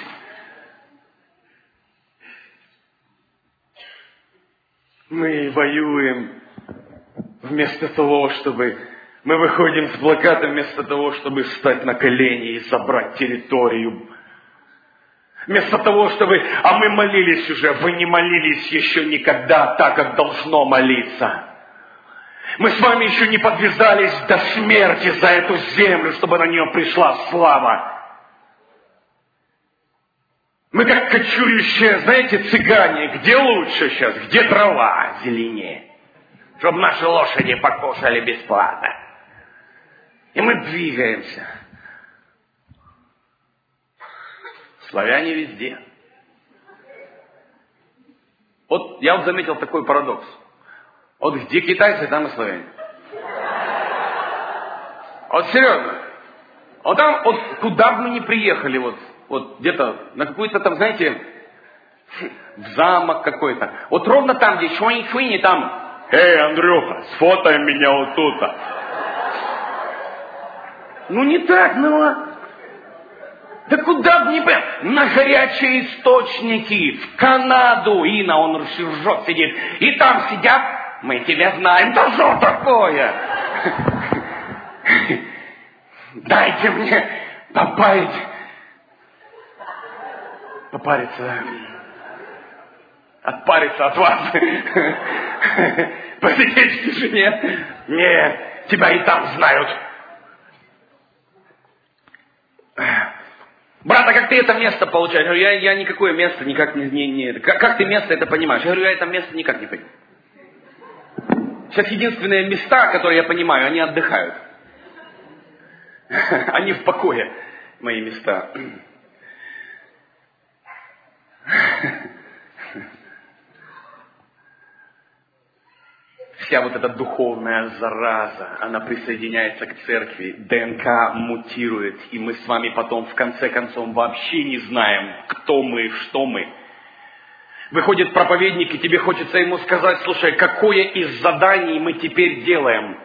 Мы воюем вместо того, чтобы... Мы выходим с плакатом вместо того, чтобы встать на колени и забрать территорию. Вместо того, чтобы... А мы молились уже, вы не молились еще никогда так, как должно молиться. Мы с вами еще не подвязались до смерти за эту землю, чтобы на нее пришла слава. Мы как кочующие, знаете, цыгане, где лучше сейчас, где трава зеленее, чтобы наши лошади покушали бесплатно. И мы двигаемся. Славяне везде. Вот я вот заметил такой парадокс. Вот где китайцы, там и славяне. Вот серьезно. Вот там, вот куда бы мы ни приехали, вот, вот где-то на какую-то там, знаете, в замок какой-то. Вот ровно там, где шуинь-шуинь, там, эй, Андрюха, сфотай меня вот тут-то. Ну не так, ну. Да куда бы ни пойдем, на горячие источники, в Канаду. Ина, он ржет, сидит. И там сидят, мы тебя знаем, да что такое? Дайте мне попарить. Попариться. Отпариться от вас. Посидеть в тишине. Нет, тебя и там знают. Брат, а как ты это место получаешь? Я говорю, я, я никакое место никак не... не, не как, как ты место это понимаешь? Я говорю, я это место никак не понимаю. Сейчас единственные места, которые я понимаю, они отдыхают. Они в покое, мои места. Вся вот эта духовная зараза, она присоединяется к церкви, ДНК мутирует, и мы с вами потом в конце концов вообще не знаем, кто мы, что мы. Выходит проповедник, и тебе хочется ему сказать: слушай, какое из заданий мы теперь делаем?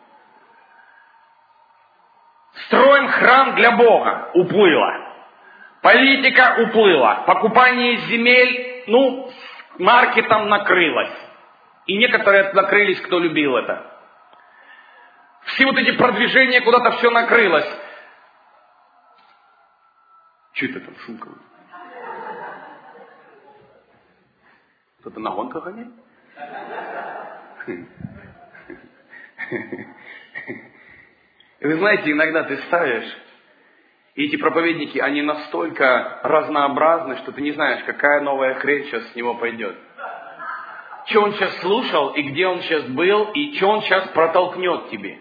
Строим храм для Бога. Уплыло. Политика уплыла. Покупание земель, ну, маркетом накрылось. И некоторые накрылись, кто любил это. Все вот эти продвижения, куда-то все накрылось. Что это там шумка? Кто-то на гонках гоняет? И вы знаете, иногда ты ставишь, и эти проповедники, они настолько разнообразны, что ты не знаешь, какая новая хрень сейчас с него пойдет. Что он сейчас слушал, и где он сейчас был, и что он сейчас протолкнет тебе.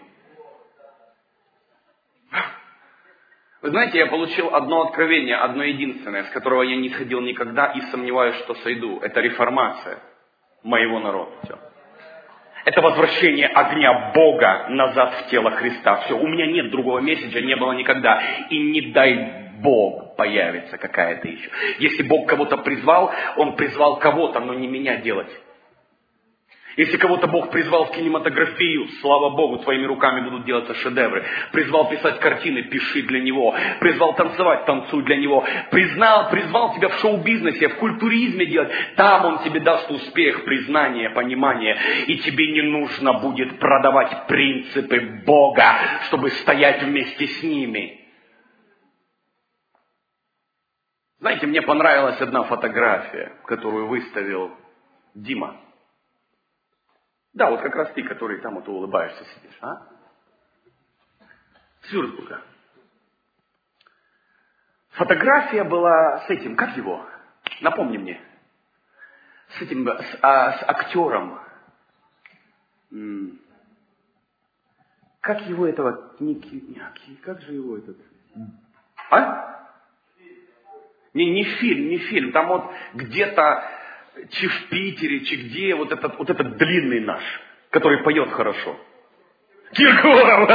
Вы знаете, я получил одно откровение, одно единственное, с которого я не сходил никогда и сомневаюсь, что сойду. Это реформация моего народа. Все. Это возвращение огня Бога назад в тело Христа. Все, у меня нет другого месседжа, не было никогда. И не дай Бог появится какая-то еще. Если Бог кого-то призвал, Он призвал кого-то, но не меня делать. Если кого-то Бог призвал в кинематографию, слава Богу, твоими руками будут делаться шедевры. Призвал писать картины, пиши для Него. Призвал танцевать, танцуй для Него. Признал, призвал тебя в шоу-бизнесе, в культуризме делать. Там Он тебе даст успех, признание, понимание. И тебе не нужно будет продавать принципы Бога, чтобы стоять вместе с ними. Знаете, мне понравилась одна фотография, которую выставил Дима. Да, вот как раз ты, который там вот улыбаешься, сидишь, а? С Вюрцбурга. Фотография была с этим, как его? Напомни мне. С этим, с, а, с актером. М- как его этого, не, не, как же его этот? А? Не, не фильм, не фильм. Там вот где-то... Чи в Питере, чи где, вот этот, вот этот длинный наш, который поет хорошо. Киркоров!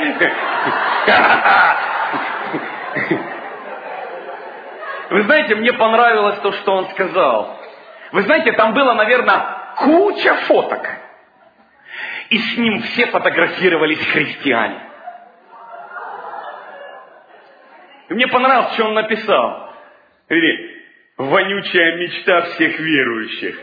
Вы знаете, мне понравилось то, что он сказал. Вы знаете, там было, наверное, куча фоток. И с ним все фотографировались христиане. И мне понравилось, что он написал. Говорит, вонючая мечта всех верующих.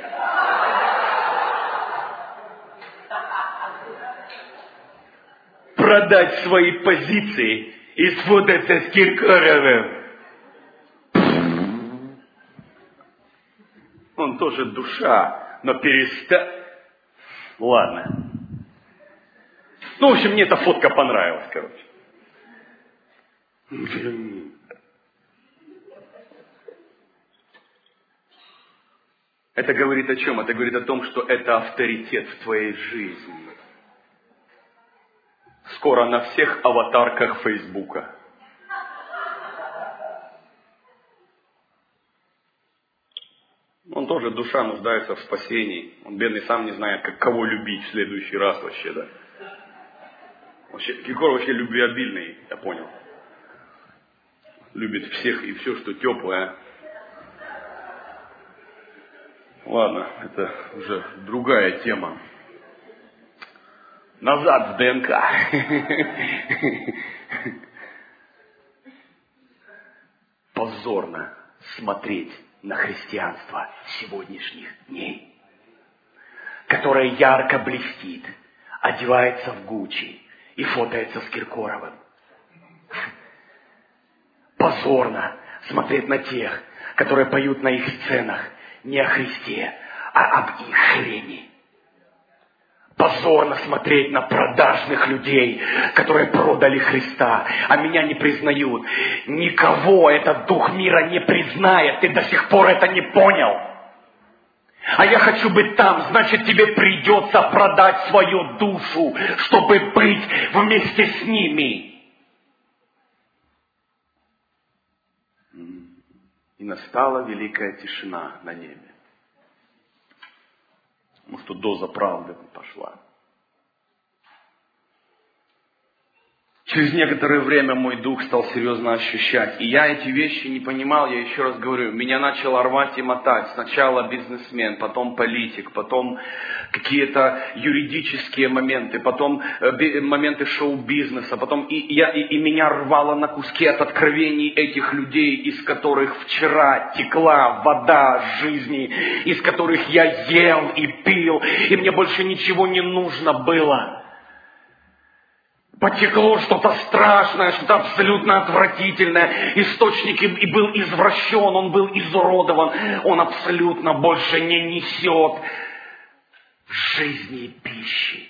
Продать свои позиции и сфотаться с Киркоровым. Он тоже душа, но переста... Ладно. Ну, в общем, мне эта фотка понравилась, короче. Это говорит о чем? Это говорит о том, что это авторитет в твоей жизни. Скоро на всех аватарках Фейсбука. Он тоже, душа, нуждается в спасении. Он, бедный, сам не знает, как кого любить в следующий раз вообще, да. Вообще, Киркоров вообще любвеобильный, я понял. Любит всех и все, что теплое. Ладно, это уже другая тема. Назад в ДНК. Позорно смотреть на христианство сегодняшних дней, которое ярко блестит, одевается в Гуччи и фотается с Киркоровым. Позорно смотреть на тех, которые поют на их сценах не о Христе, а об их хрени. Позорно смотреть на продажных людей, которые продали Христа, а меня не признают. Никого этот дух мира не признает. Ты до сих пор это не понял. А я хочу быть там, значит, тебе придется продать свою душу, чтобы быть вместе с ними. И настала великая тишина на небе. Потому что доза правды пошла. Через некоторое время мой дух стал серьезно ощущать. И я эти вещи не понимал, я еще раз говорю, меня начало рвать и мотать. Сначала бизнесмен, потом политик, потом какие-то юридические моменты, потом моменты шоу-бизнеса, потом и, я, и, и меня рвало на куски от откровений этих людей, из которых вчера текла вода жизни, из которых я ел и пил, и мне больше ничего не нужно было. Потекло что-то страшное, что-то абсолютно отвратительное. Источник и был извращен, он был изуродован. Он абсолютно больше не несет жизни и пищи.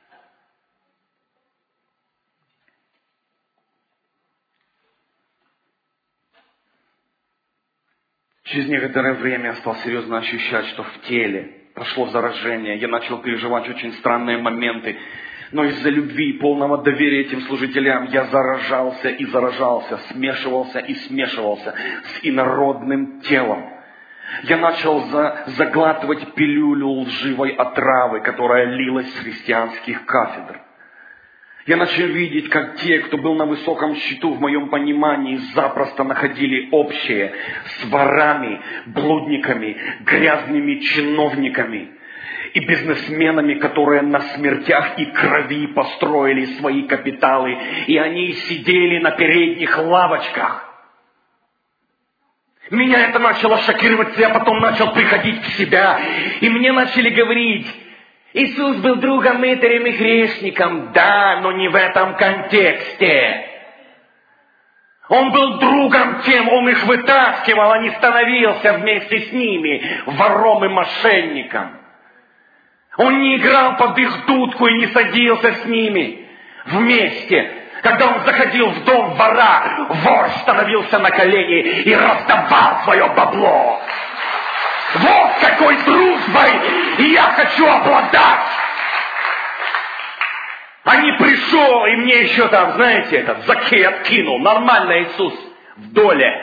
Через некоторое время я стал серьезно ощущать, что в теле прошло заражение. Я начал переживать очень странные моменты. Но из-за любви и полного доверия этим служителям я заражался и заражался, смешивался и смешивался с инородным телом. Я начал за, заглатывать пилюлю лживой отравы, которая лилась с христианских кафедр. Я начал видеть, как те, кто был на высоком счету, в моем понимании, запросто находили общее с ворами, блудниками, грязными чиновниками и бизнесменами, которые на смертях и крови построили свои капиталы, и они сидели на передних лавочках. Меня это начало шокировать, я потом начал приходить в себя, и мне начали говорить: Иисус был другом, мытарем и грешником. Да, но не в этом контексте. Он был другом тем, он их вытаскивал, а не становился вместе с ними вором и мошенником. Он не играл под их дудку и не садился с ними вместе. Когда он заходил в дом вора, вор становился на колени и раздавал свое бабло. Вот какой дружбой я хочу обладать. А не пришел, и мне еще там, знаете, этот Закхей откинул. Нормально Иисус в доле.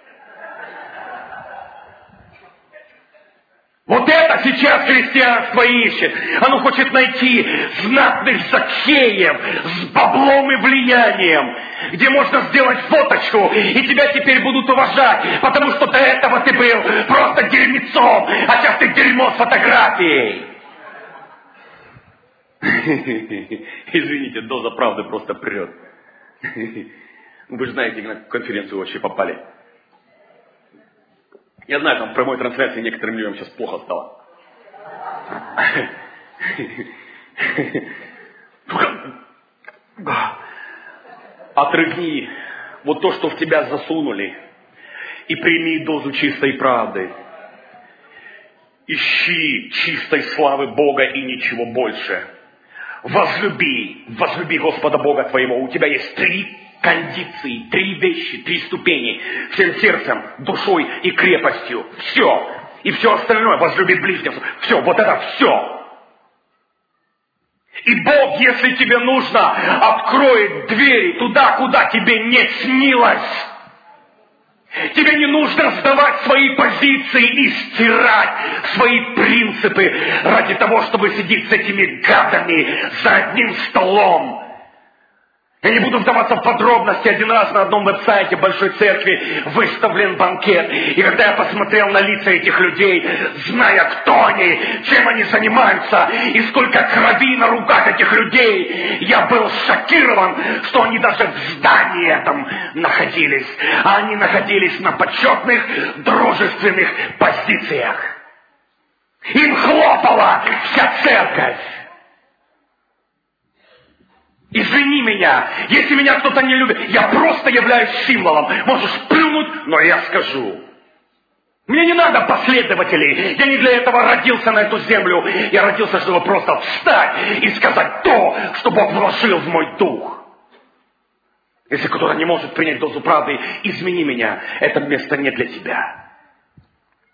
Вот это сейчас христианство ищет. Оно хочет найти знатных Закхеев с баблом и влиянием, где можно сделать фоточку, и тебя теперь будут уважать, потому что до этого ты был просто дерьмецом, а сейчас ты дерьмо с фотографией. Извините, доза правды просто прет. Вы же знаете, на конференцию вообще попали. Я знаю, там в прямой трансляции некоторым людям сейчас плохо стало. Отрыгни вот то, что в тебя засунули, и прими дозу чистой правды. Ищи чистой славы Бога и ничего больше. Возлюби, возлюби Господа Бога твоего. У тебя есть три кондиции, три вещи, три ступени. Всем сердцем, душой и крепостью. Все. И все остальное, возлюби ближнего. Все, вот это все. И Бог, если тебе нужно, откроет двери туда, куда тебе не снилось. Тебе не нужно сдавать свои позиции и стирать свои принципы ради того, чтобы сидеть с этими гадами за одним столом. Я не буду вдаваться в подробности. Один раз на одном веб-сайте Большой Церкви выставлен банкет. И когда я посмотрел на лица этих людей, зная, кто они, чем они занимаются, и сколько крови на руках этих людей, я был шокирован, что они даже в здании этом находились. А они находились на почетных, дружественных позициях. Им хлопала вся церковь. Извини меня, если меня кто-то не любит, я просто являюсь символом. Можешь плюнуть, но я скажу. Мне не надо последователей. Я не для этого родился на эту землю. Я родился, чтобы просто встать и сказать то, что Бог вложил в мой дух. Если кто-то не может принять дозу правды, измени меня. Это место не для тебя.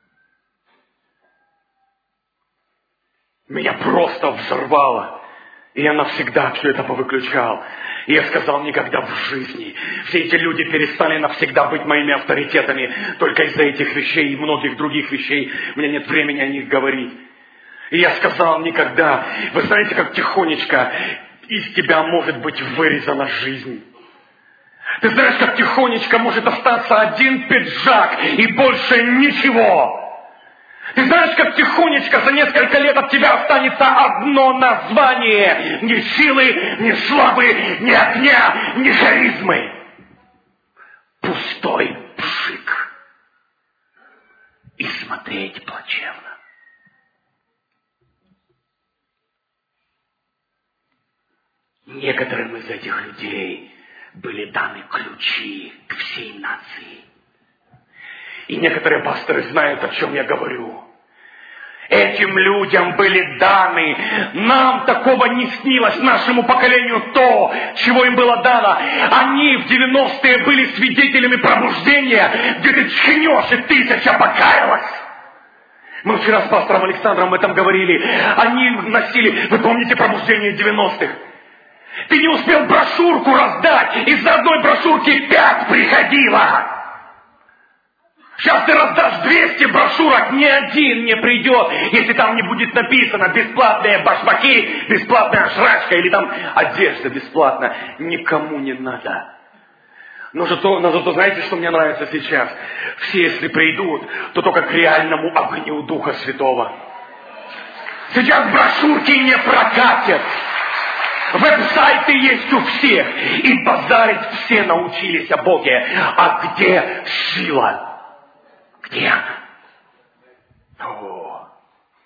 Меня просто взорвало. И я навсегда все это повыключал. И я сказал, никогда в жизни. Все эти люди перестали навсегда быть моими авторитетами. Только из-за этих вещей и многих других вещей. У меня нет времени о них говорить. И я сказал, никогда. Вы знаете, как тихонечко из тебя может быть вырезана жизнь. Ты знаешь, как тихонечко может остаться один пиджак и больше ничего. Ты знаешь, как тихонечко за несколько лет от тебя останется одно название. Ни силы, ни славы, ни огня, ни харизмы. Пустой пшик. И смотреть плачевно. Некоторым из этих людей были даны ключи к всей нации. И некоторые пасторы знают, о чем я говорю. Этим людям были даны. Нам такого не снилось, нашему поколению, то, чего им было дано. Они в девяностые были свидетелями пробуждения, где ты чхнешь, и тысяча покаялась. Мы вчера с пастором Александром об этом говорили. Они носили, вы помните пробуждение девяностых? Ты не успел брошюрку раздать, из одной брошюрки пять приходило. Сейчас ты раздашь двести брошюрок, ни один не придет, если там не будет написано бесплатные башмаки, бесплатная жрачка или там одежда бесплатно. Никому не надо. Но зато, но зато знаете, что мне нравится сейчас? Все, если придут, то только к реальному огню Духа Святого. Сейчас брошюрки не прокатят. Веб-сайты есть у всех. И базарить все научились о Боге. А где сила? Где она? О.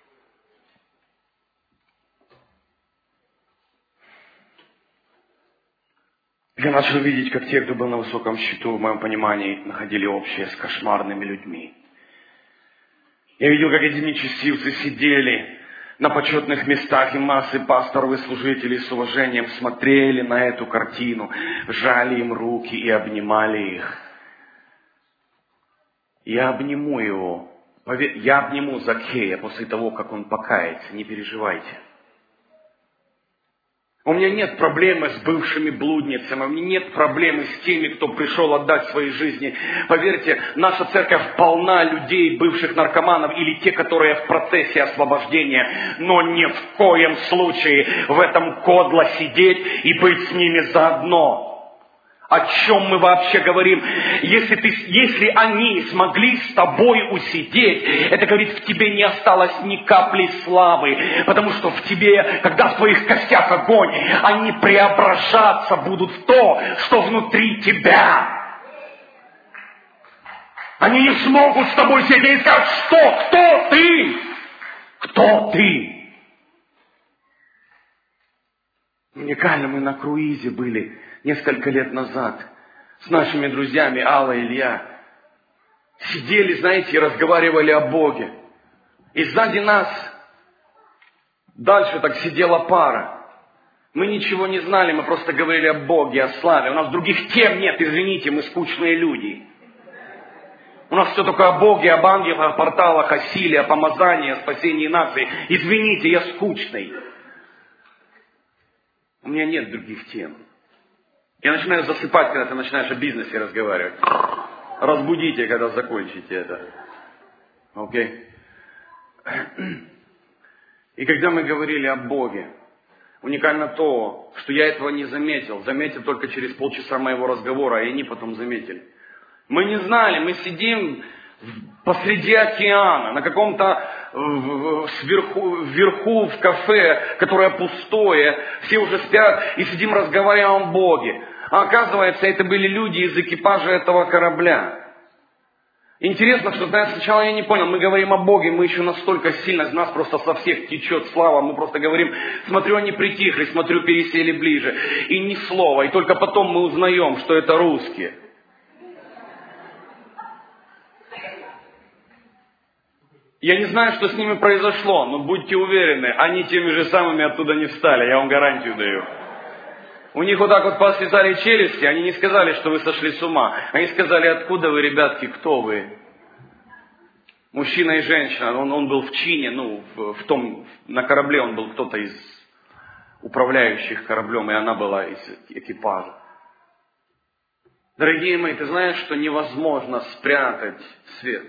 Я начал видеть, как те, кто был на высоком счету, в моем понимании, находили общее с кошмарными людьми. Я видел, как эти нечестивцы сидели на почетных местах, и массы пасторов и служителей с уважением смотрели на эту картину, жали им руки и обнимали их. Я обниму его, я обниму Закхея после того, как он покается, не переживайте. У меня нет проблемы с бывшими блудницами, у меня нет проблемы с теми, кто пришел отдать свои жизни. Поверьте, наша церковь полна людей, бывших наркоманов или те, которые в процессе освобождения. Но ни в коем случае в этом кодло сидеть и быть с ними заодно. О чем мы вообще говорим? Если, ты, если они смогли с тобой усидеть, это говорит, в тебе не осталось ни капли славы. Потому что в тебе, когда в твоих костях огонь, они преображаться будут в то, что внутри тебя. Они не смогут с тобой сидеть и сказать, что, кто ты? Кто ты? Уникально, мы на круизе были несколько лет назад с нашими друзьями Алла и Илья. Сидели, знаете, и разговаривали о Боге. И сзади нас дальше так сидела пара. Мы ничего не знали, мы просто говорили о Боге, о славе. У нас других тем нет, извините, мы скучные люди. У нас все только о Боге, об ангелах, о порталах, о силе, о помазании, о спасении нации. Извините, я скучный. У меня нет других тем. Я начинаю засыпать, когда ты начинаешь о бизнесе разговаривать. Разбудите, когда закончите это. Окей? Okay? И когда мы говорили о Боге, уникально то, что я этого не заметил. Заметил только через полчаса моего разговора, и они потом заметили. Мы не знали, мы сидим посреди океана, на каком-то сверху, вверху в кафе, которое пустое, все уже спят, и сидим разговариваем о Боге. А оказывается, это были люди из экипажа этого корабля. Интересно, что, знаете, сначала я не понял, мы говорим о Боге, мы еще настолько сильно, из нас просто со всех течет слава, мы просто говорим, смотрю, они притихли, смотрю, пересели ближе, и ни слова, и только потом мы узнаем, что это русские. Я не знаю, что с ними произошло, но будьте уверены, они теми же самыми оттуда не встали, я вам гарантию даю. У них вот так вот посвязали челюсти, они не сказали, что вы сошли с ума. Они сказали, откуда вы, ребятки, кто вы? Мужчина и женщина, он, он был в чине, ну, в, в том, на корабле он был кто-то из управляющих кораблем, и она была из экипажа. Дорогие мои, ты знаешь, что невозможно спрятать свет?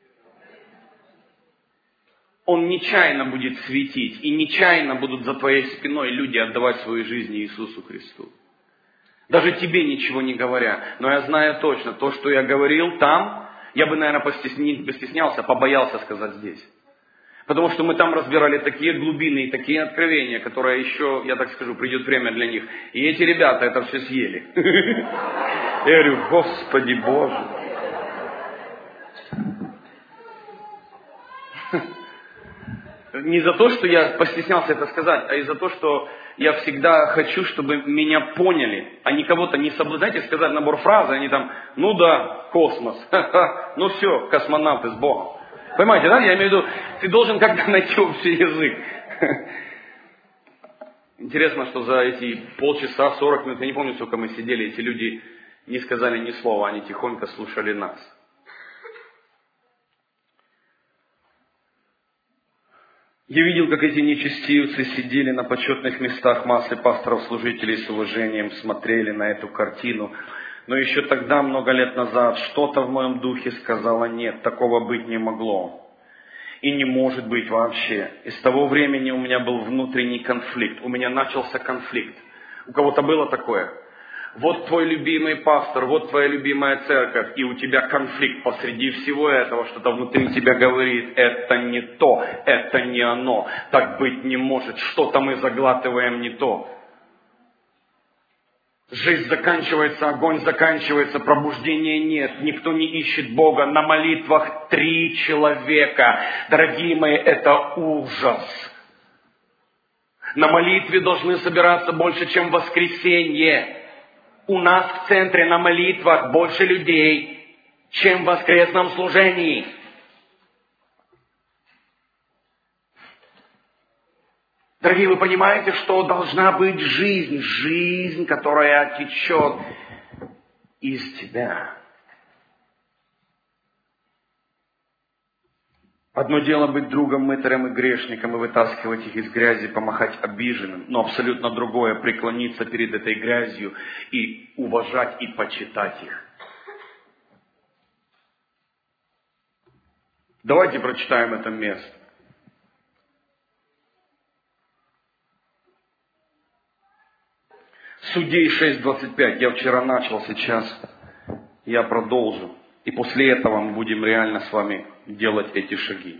Он нечаянно будет светить, и нечаянно будут за твоей спиной люди отдавать свою жизнь Иисусу Христу. Даже тебе ничего не говоря. Но я знаю точно, то, что я говорил там, я бы, наверное, постеснялся, побоялся сказать здесь. Потому что мы там разбирали такие глубины и такие откровения, которые еще, я так скажу, придет время для них. И эти ребята это все съели. Я говорю, Господи Боже. Не за то, что я постеснялся это сказать, а из-за того, что я всегда хочу, чтобы меня поняли, а не кого-то не соблазнать. Знаете, сказать набор фраз, они там, ну да, космос, ха-ха, ну все, космонавты с Богом. Понимаете, да? Я имею в виду, ты должен как-то найти общий язык. Интересно, что за эти полчаса, сорок минут, я не помню, сколько мы сидели, эти люди не сказали ни слова, они тихонько слушали нас. Я видел, как эти нечестивцы сидели на почетных местах массы пасторов-служителей с уважением, смотрели на эту картину. Но еще тогда, много лет назад, что-то в моем духе сказало, нет, такого быть не могло. И не может быть вообще. И с того времени у меня был внутренний конфликт. У меня начался конфликт. У кого-то было такое? Вот твой любимый пастор, вот твоя любимая церковь, и у тебя конфликт посреди всего этого, что-то внутри тебя говорит, это не то, это не оно, так быть не может, что-то мы заглатываем не то. Жизнь заканчивается, огонь заканчивается, пробуждения нет, никто не ищет Бога, на молитвах три человека. Дорогие мои, это ужас. На молитве должны собираться больше, чем в воскресенье. У нас в центре на молитвах больше людей, чем в воскресном служении. Дорогие, вы понимаете, что должна быть жизнь, жизнь, которая течет из тебя. Одно дело быть другом, мытарем и грешником и вытаскивать их из грязи, помахать обиженным, но абсолютно другое — преклониться перед этой грязью и уважать и почитать их. Давайте прочитаем это место. Судей шесть двадцать пять. Я вчера начал, сейчас я продолжу. И после этого мы будем реально с вами делать эти шаги.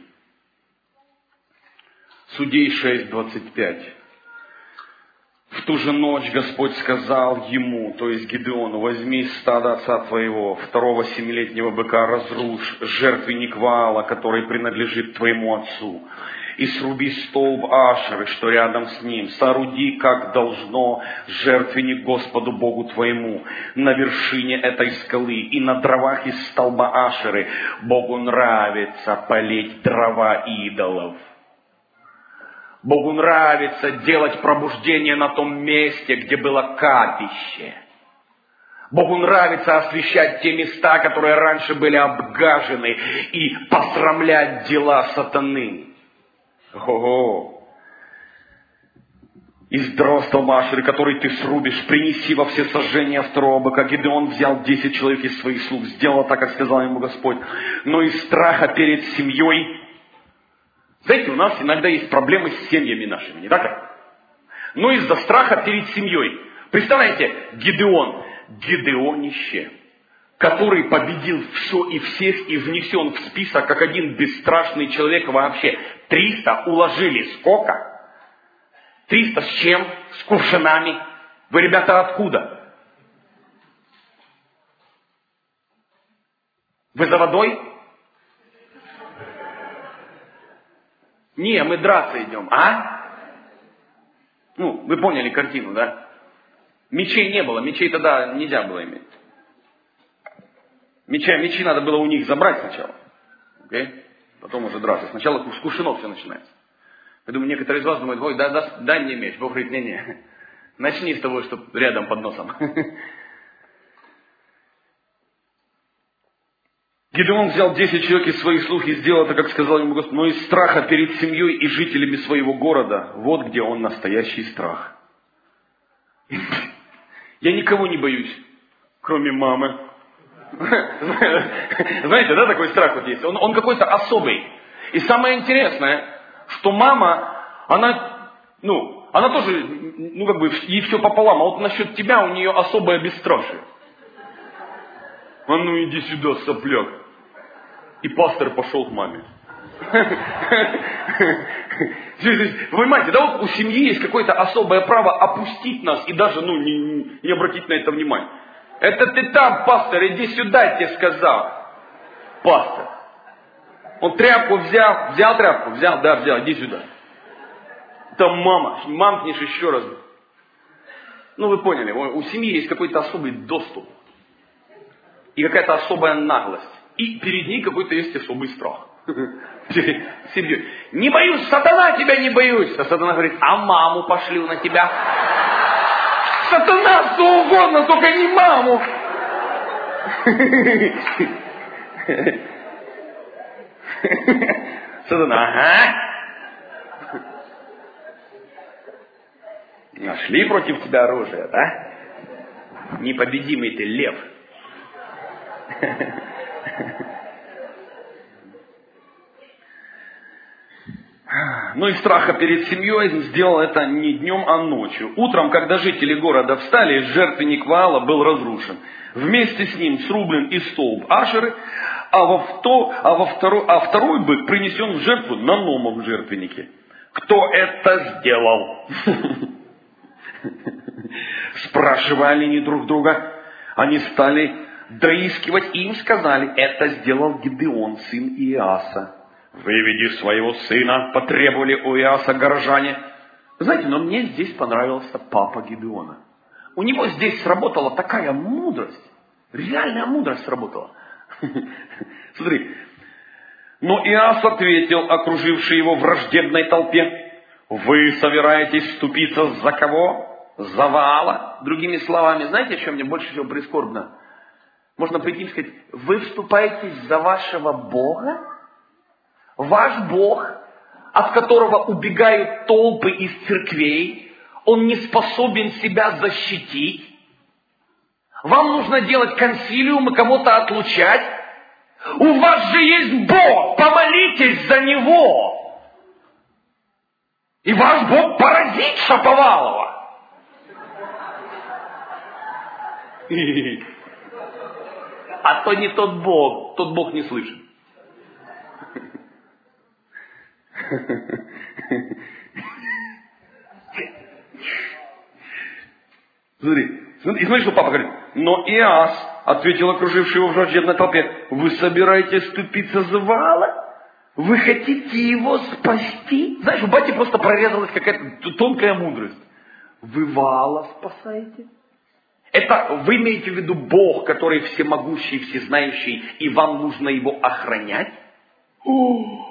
Судей шесть двадцать пять. В ту же ночь Господь сказал ему, то есть Гидеону, возьми стадо отца твоего, второго семилетнего быка разрушь, жертвенник Ваала, который принадлежит твоему отцу, и сруби столб Ашеры, что рядом с ним, сооруди, как должно, жертвенник Господу Богу твоему на вершине этой скалы и на дровах из столба Ашеры. Богу нравится палить дрова идолов. Богу нравится делать пробуждение на том месте, где было капище. Богу нравится освещать те места, которые раньше были обгажены, и посрамлять дела сатаны. Ого! Из дрова столба Ашеры, который ты срубишь, принеси во все сожжения второго быка. Гидеон взял десять человек из своих слуг, сделал так, как сказал ему Господь. Но из страха перед семьей... Знаете, у нас иногда есть проблемы с семьями нашими, не так ли? Но из-за страха перед семьей. Представляете, Гидеон, Гидеонище, который победил все и всех и внесен в список как один бесстрашный человек вообще. Триста уложили. Сколько? Триста с чем? С кувшинами. Вы, ребята, откуда? Вы за водой? Не, мы драться идем. А? Ну, вы поняли картину, да? Мечей не было. Мечей тогда нельзя было иметь. Мечи, мечи надо было у них забрать сначала. Okay? Потом уже драться. Сначала с кувшинов все начинается. Я думаю, некоторые из вас думают, ой, да, да, дай мне меч. Бог говорит, не-не. Начни с того, что рядом под носом. Гидеон взял десять человек из своих слуг и сделал так, как сказал ему Господь, но из страха перед семьей и жителями своего города. Вот где он настоящий страх. Я никого не боюсь, кроме мамы. Знаете, да, такой страх вот есть. Он, он какой-то особый. И самое интересное, что мама, она, ну, она тоже, ну, как бы, ей все пополам. А вот насчет тебя у нее особое бесстрашие. А ну иди сюда, сопляк. И пастор пошел к маме. Вы понимаете, да, вот у семьи есть какое-то особое право опустить нас и даже, ну, не, не обратить на это внимание. Это ты там, пастор, иди сюда, я тебе сказал. Пастор. Он тряпку взял, взял тряпку, взял, да, взял, иди сюда. Там мама, мамкнешь еще раз. Ну, вы поняли, у семьи есть какой-то особый доступ. И какая-то особая наглость. И перед ней какой-то есть особый страх. Семью. Не боюсь, сатана, тебя не боюсь. А сатана говорит, а маму пошлю на тебя. Сатана, что угодно, только не маму. Сатана, ага. Нашли против тебя оружие, да? Непобедимый ты лев. Ну и страха перед семьей сделал это не днем, а ночью. Утром, когда жители города встали, жертвенник Ваала был разрушен. Вместе с ним срублен и столб Ашеры, а, во вто, а, во второй, а второй бык принесен в жертву на новом жертвеннике. Кто это сделал? Спрашивали они друг друга. Они стали доискивать, и им сказали, это сделал Гидеон, сын Иаса. Выведи своего сына, потребовали у Иаса горожане. Знаете, но мне здесь понравился папа Гидеона. У него здесь сработала такая мудрость. Реальная мудрость сработала. Смотри. Но Иас ответил окружившей его враждебной толпе. Вы собираетесь вступиться за кого? За Ваала? Другими словами, знаете, о чем мне больше всего прискорбно? Можно прийти и сказать, вы вступаетесь за вашего Бога? Ваш Бог, от которого убегают толпы из церквей, он не способен себя защитить. Вам нужно делать консилиум и кого-то отлучать. У вас же есть Бог, помолитесь за Него. И ваш Бог поразит Шаповалова. А то не тот Бог, тот Бог не слышит. Смотри, смотри, и смотри, что папа говорит. Но Иас ответил окруживший его враждебной толпе, вы собираетесь вступиться за Ваала? Вы хотите его спасти? Знаешь, у бати просто прорезалась какая-то тонкая мудрость. Вы Ваала спасаете? Это вы имеете в виду Бог, который всемогущий, всезнающий, и вам нужно его охранять? О!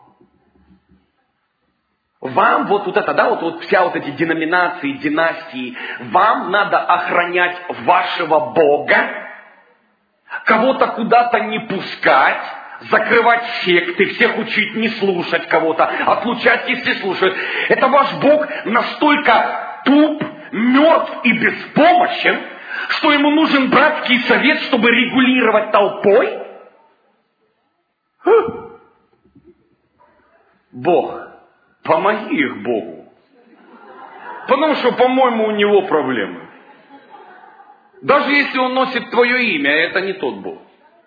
Вам вот, вот это, да, вот, вот вся вот эти деноминации, династии, вам надо охранять вашего Бога, кого-то куда-то не пускать, закрывать секты, всех учить не слушать кого-то, отлучать, если слушают. Это ваш Бог настолько туп, мертв и беспомощен, что ему нужен братский совет, чтобы регулировать толпой? Бог. Помоги их Богу. Потому что, по-моему, у него проблемы. Даже если он носит твое имя, это не тот Бог.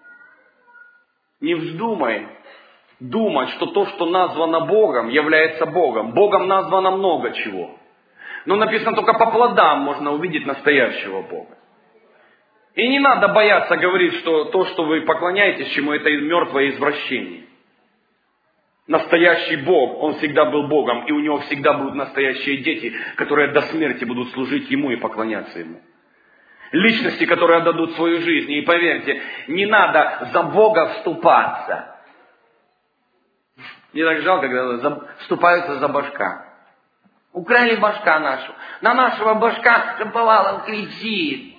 Не вздумай думать, что то, что названо Богом, является Богом. Богом названо много чего. Но написано, только по плодам можно увидеть настоящего Бога. И не надо бояться говорить, что то, что вы поклоняетесь чему, это мертвое извращение. Настоящий Бог, Он всегда был Богом, и у Него всегда будут настоящие дети, которые до смерти будут служить Ему и поклоняться Ему. Личности, которые отдадут свою жизнь. И поверьте, не надо за Бога вступаться. Мне так жалко, когда вступаются за башка. Украли башка нашу. На нашего башка Шаповалов кричит.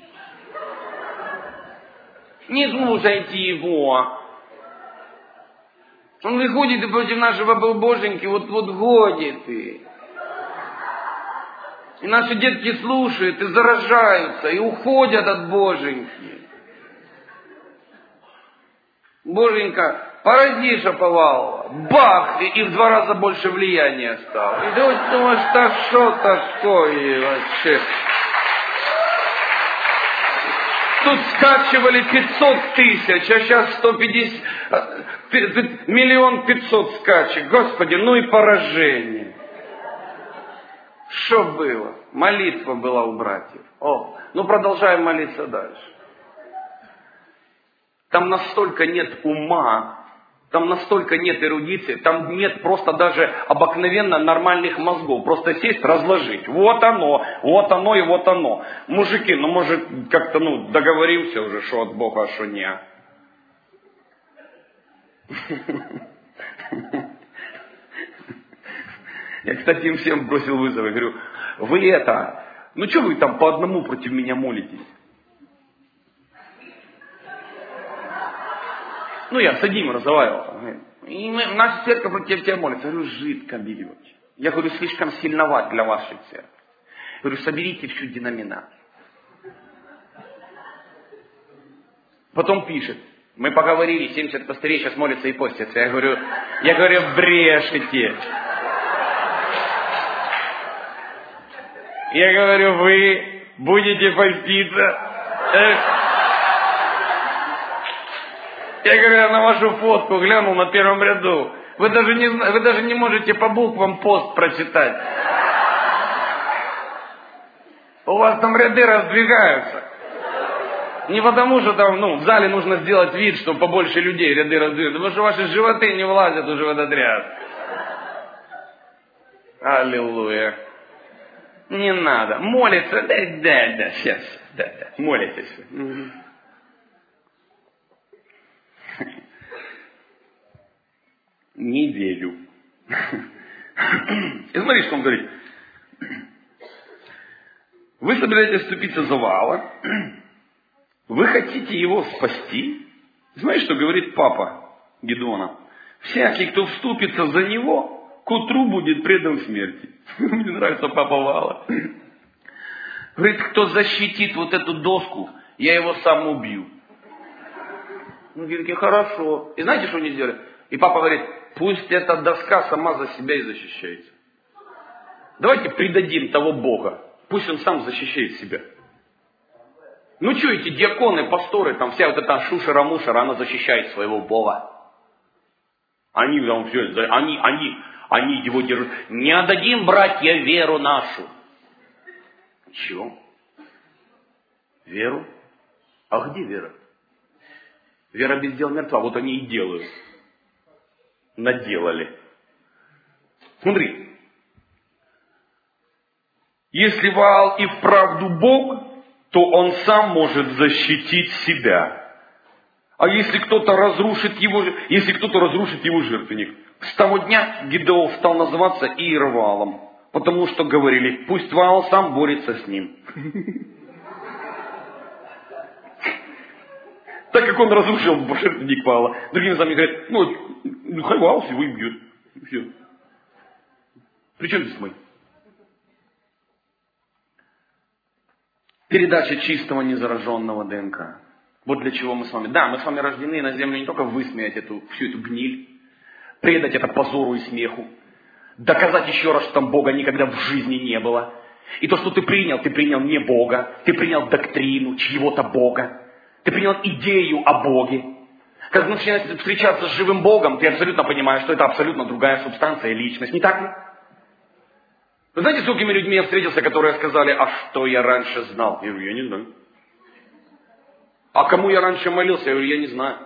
Не слушайте его. Он выходит и против нашего боженьки, вот, вот годит ты. И наши детки слушают, и заражаются, и уходят от Боженьки. Боженька, порази шаповал, бах, и в два раза больше влияния стало. И ты думаешь, да что такое вообще? Тут скачивали пятьсот тысяч, а сейчас сто пятьдесят, миллион пятьсот скачек. Господи, ну и поражение. Что было? Молитва была у братьев. О, ну продолжаем молиться дальше. Там настолько нет ума, там настолько нет эрудиции, там нет просто даже обыкновенно нормальных мозгов. Просто сесть, разложить. Вот оно, вот оно и вот оно. Мужики, ну может как-то ну договоримся уже, что от Бога, а что не. Я, кстати, им всем бросил вызов. Я говорю, вы это, ну что вы там по одному против меня молитесь? Ну, я с одним разговаривал. И мы, наша церковь против тебя молится. Я говорю, жидко берете. Я говорю, слишком сильноват для вашей церкви. Я говорю, соберите всю деноминацию. Потом пишет, мы поговорили, семьдесят пастырей сейчас молятся и постятся. Я говорю, я говорю, брешете. Я говорю, вы будете поститься. Я говорю, я на вашу фотку глянул на первом ряду. Вы даже не, вы даже не можете по буквам пост прочитать. У вас там ряды раздвигаются. Не потому, что там, ну, в зале нужно сделать вид, что побольше людей ряды раздвигаются. Потому что ваши животы не влазят уже в этот ряд. Аллилуйя. Не надо. Молиться. Да, да, да, сейчас. Да, да. Молитесь. Угу. Не верю. И смотри, что он говорит. Вы собираетесь вступиться за вала. Вы хотите его спасти. Знаете, что говорит папа Гедеона? Всякий, кто вступится за него, к утру будет предан смерти. Мне нравится папа Вала. Говорит, кто защитит вот эту доску, я его сам убью. Ну, говорит, хорошо. И знаете, что они сделали? И папа говорит, пусть эта доска сама за себя и защищается. Давайте предадим того Бога. Пусть он сам защищает себя. Ну что эти диаконы, пасторы, там вся вот эта шушера-мушера, она защищает своего Бога. Они там все, они, они, они его держат. Не отдадим, братья, веру нашу. Чего? Веру? А где вера? Вера без дел мертва. Вот они и делают. Наделали. Смотри. Если Ваал и вправду Бог, то он сам может защитить себя. А если кто-то разрушит его, если кто-то разрушит его жертвенник, с того дня Гедеон стал называться Иероваалом, потому что говорили, пусть Ваал сам борется с ним. Так как он разрушил жертвенник Ваала, другими словами говорят, ну, хай Ваал его и бьет. Все. При чем здесь мы? Передача чистого незараженного ДНК. Вот для чего мы с вами. Да, мы с вами рождены на землю не только высмеять эту, всю эту гниль, предать это позору и смеху, доказать еще раз, что там Бога никогда в жизни не было. И то, что ты принял, ты принял не Бога, ты принял доктрину чьего-то Бога, ты принял идею о Боге. Когда начинаешь встречаться с живым Богом, ты абсолютно понимаешь, что это абсолютно другая субстанция и личность. Не так ли? Вы знаете, с сколькими людьми я встретился, которые сказали, а что я раньше знал? Я говорю, я не знаю. А кому я раньше молился? Я говорю, я не знаю.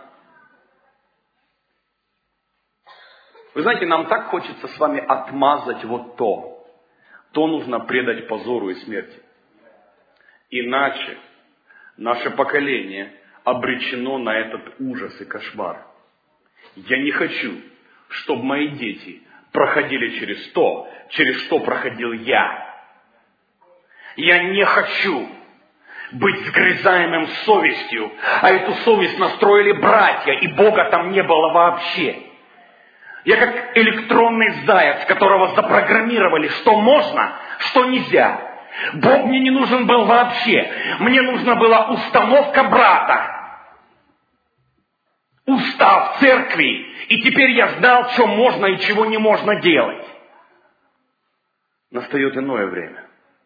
Вы знаете, нам так хочется с вами отмазать вот то. То нужно предать позору и смерти. Иначе наше поколение обречено на этот ужас и кошмар. Я не хочу, чтобы мои дети проходили через то, через что проходил я. Я не хочу быть сгрызаемым совестью, а эту совесть настроили братья, и Бога там не было вообще. Я как электронный заяц, которого запрограммировали, что можно, что нельзя. Бог мне не нужен был вообще. Мне нужна была установка брата. Устав церкви. И теперь я знал, что можно и чего не можно делать. Настает иное время.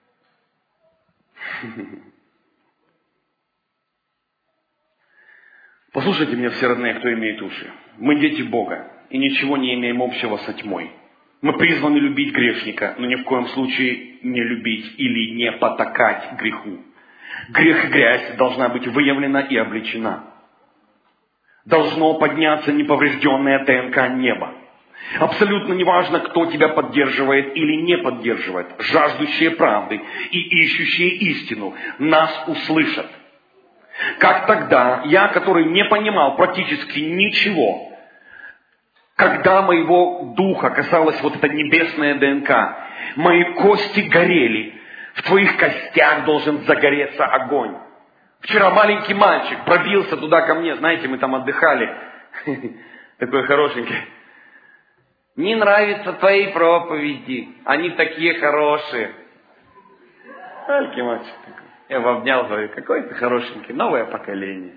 Послушайте меня, все родные, кто имеет уши. Мы дети Бога и ничего не имеем общего со тьмой. Мы призваны любить грешника, но ни в коем случае не любить или не потакать греху. Грех и грязь должна быть выявлена и обличена. Должно подняться неповрежденное ДНК неба. Абсолютно неважно, кто тебя поддерживает или не поддерживает. Жаждущие правды и ищущие истину нас услышат. Как тогда я, который не понимал практически ничего, когда моего духа касалась вот эта небесная ДНК, мои кости горели, в твоих костях должен загореться огонь. Вчера маленький мальчик пробился туда ко мне, знаете, мы там отдыхали, такой хорошенький. Не нравятся твои проповеди, они такие хорошие. Маленький мальчик такой. Я его обнял, говорю, какой ты хорошенький, новое поколение.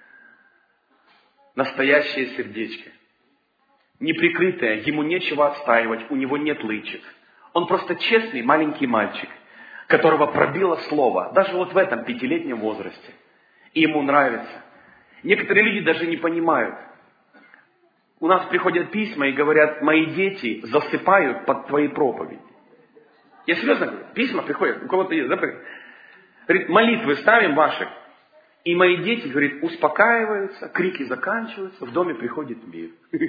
Настоящее сердечко. Неприкрытое, ему нечего отстаивать, у него нет лычек. Он просто честный маленький мальчик, которого пробило слово, даже вот в этом пятилетнем возрасте. И ему нравится. Некоторые люди даже не понимают. У нас приходят письма и говорят, мои дети засыпают под твои проповеди. Я серьезно говорю, письма приходят, у кого-то есть, да? Говорит, молитвы ставим ваши. И мои дети, говорит, успокаиваются, крики заканчиваются, в доме приходит мир.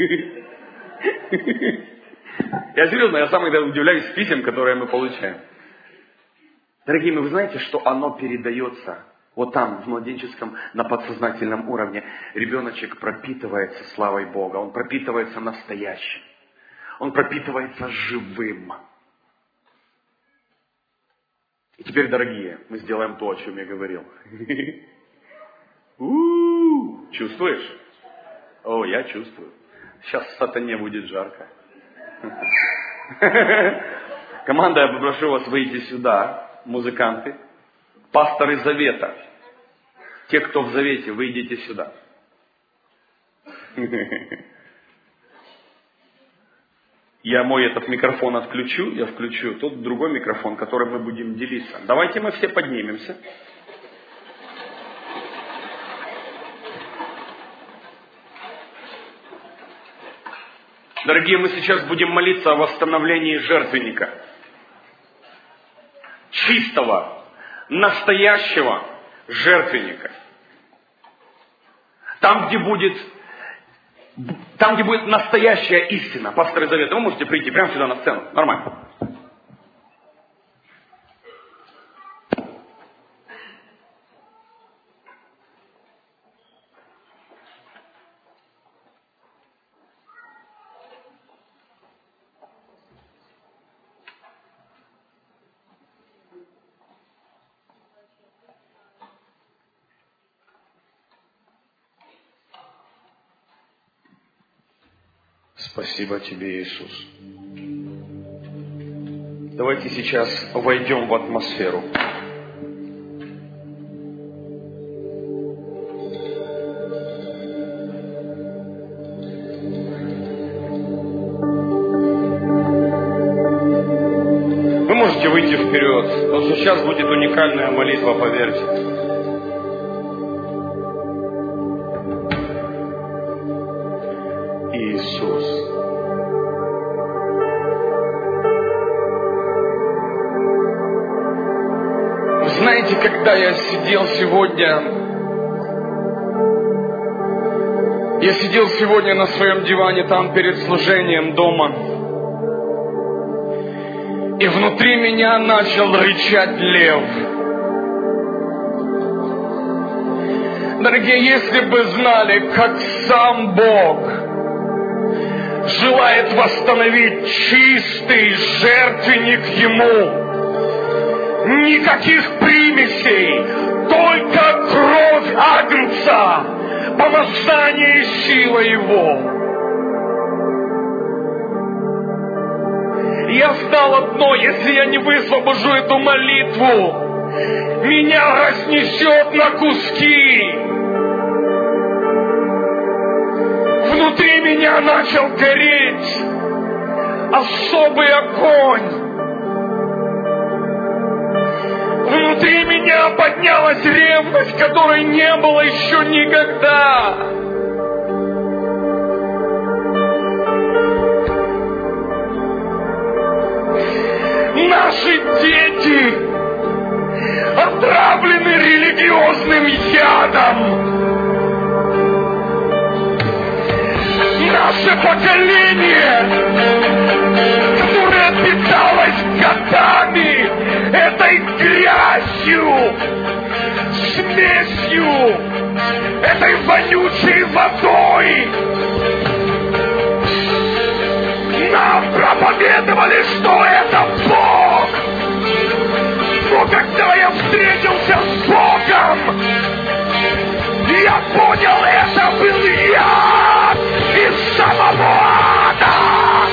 Я серьезно, я сам иногда удивляюсь писем, которые мы получаем. Дорогие мои, вы знаете, что оно передается вот там, в младенческом, на подсознательном уровне. Ребеночек пропитывается славой Бога, он пропитывается настоящим. Он пропитывается живым. И теперь, дорогие, мы сделаем то, о чем я говорил. У-у-у, чувствуешь? О, я чувствую. Сейчас сатане будет жарко. Команда, я попрошу вас выйти сюда, музыканты. Пасторы Завета. Те, кто в Завете, выйдите сюда. Я мой этот микрофон отключу, я включу тот другой микрофон, которым мы будем делиться. Давайте мы все поднимемся. Дорогие, мы сейчас будем молиться о восстановлении жертвенника. Чистого, настоящего жертвенника. Там, где будет, там, где будет настоящая истина. Пасторы Завета, вы можете прийти прямо сюда на сцену. Нормально. Спасибо тебе, Иисус. Давайте сейчас войдем в атмосферу. Вы можете выйти вперед, потому что сейчас будет уникальная молитва, поверьте. Иисус. Знаете, когда я сидел сегодня, я сидел сегодня на своем диване там перед служением дома, и внутри меня начал рычать лев. Дорогие, если бы знали, как сам Бог желает восстановить чистый жертвенник Ему, никаких примесей, только кровь Агнца, помазание и сила Его. Я знал одно: если я не высвобожу эту молитву, меня разнесет на куски. Внутри меня начал гореть особый огонь. Внутри меня поднялась ревность, которой не было еще никогда. Наши дети отравлены религиозным ядом. Наше поколение, которое питалось годами этой грязью, смесью, этой вонючей водой, нам проповедовали, что это Бог. Но когда я встретился с Богом, я понял, это был яд из самого ада.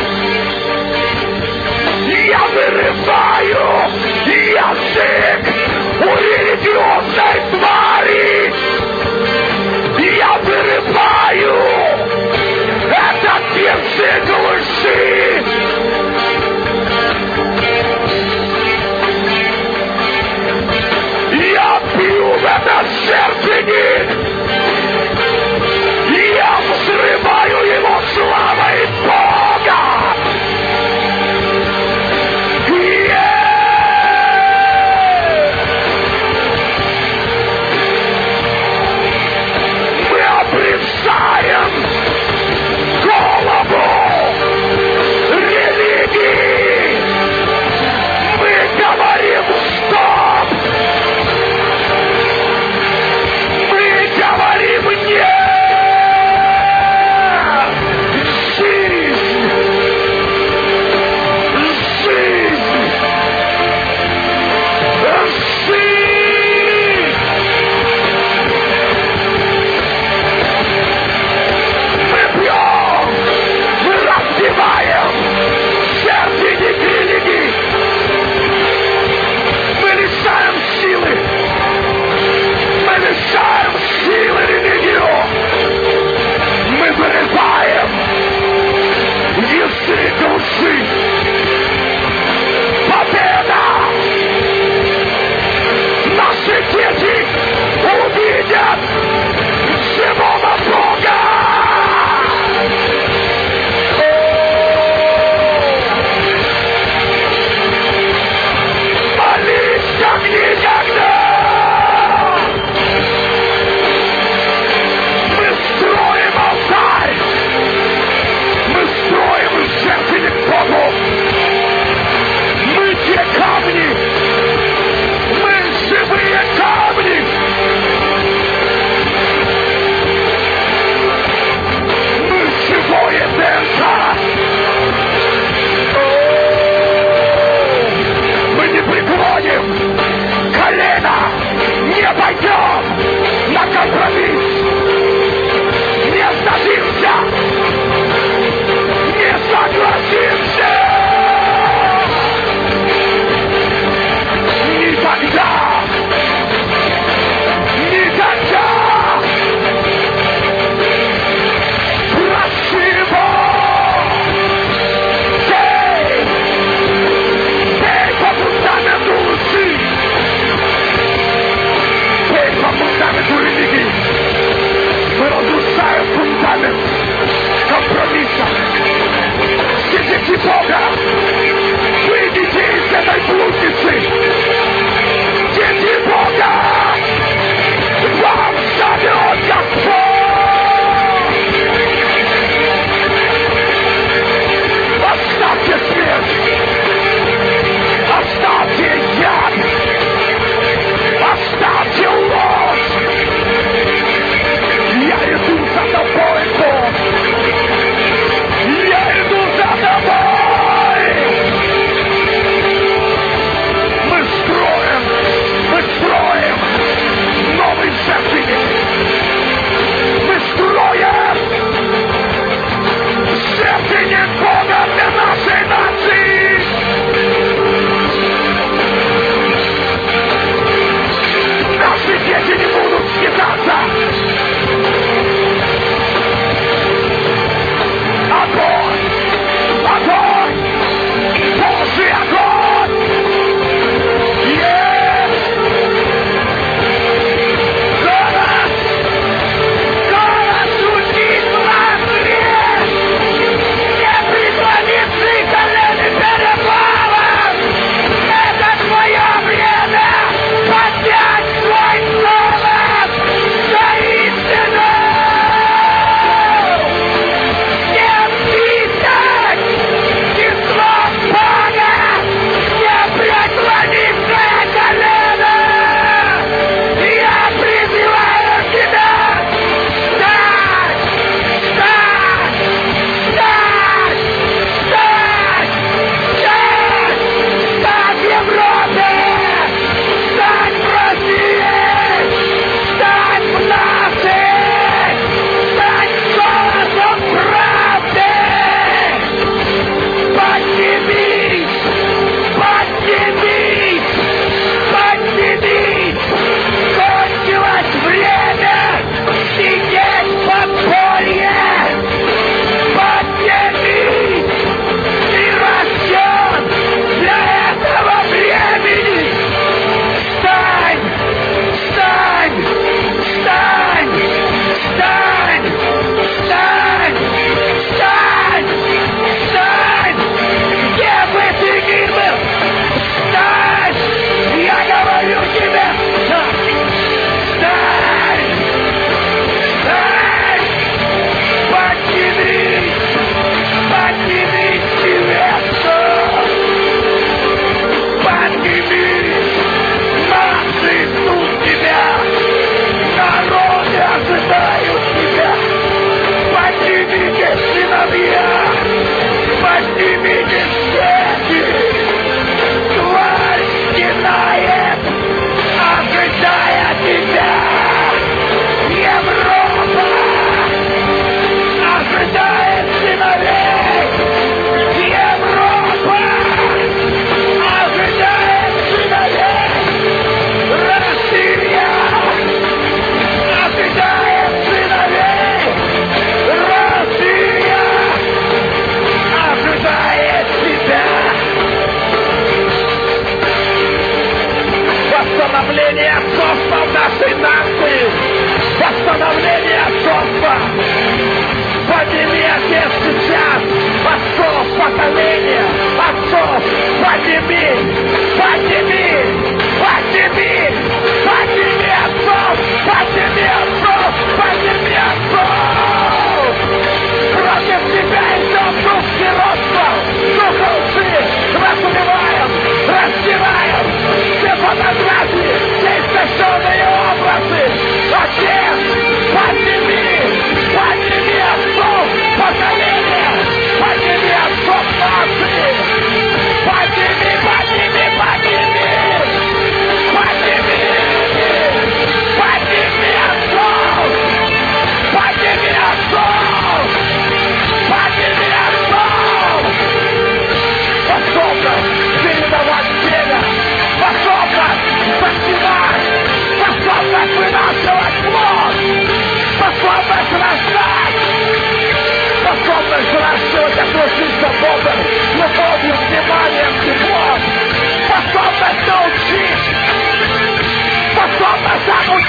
Я вырываю язык у религиозной твари. Я вырываю этот язык лжи. Я пью в этот жертвенник. Я взрываю его славой Бога. Мы обрезаем голову религии. Мы говорим стоп. Мы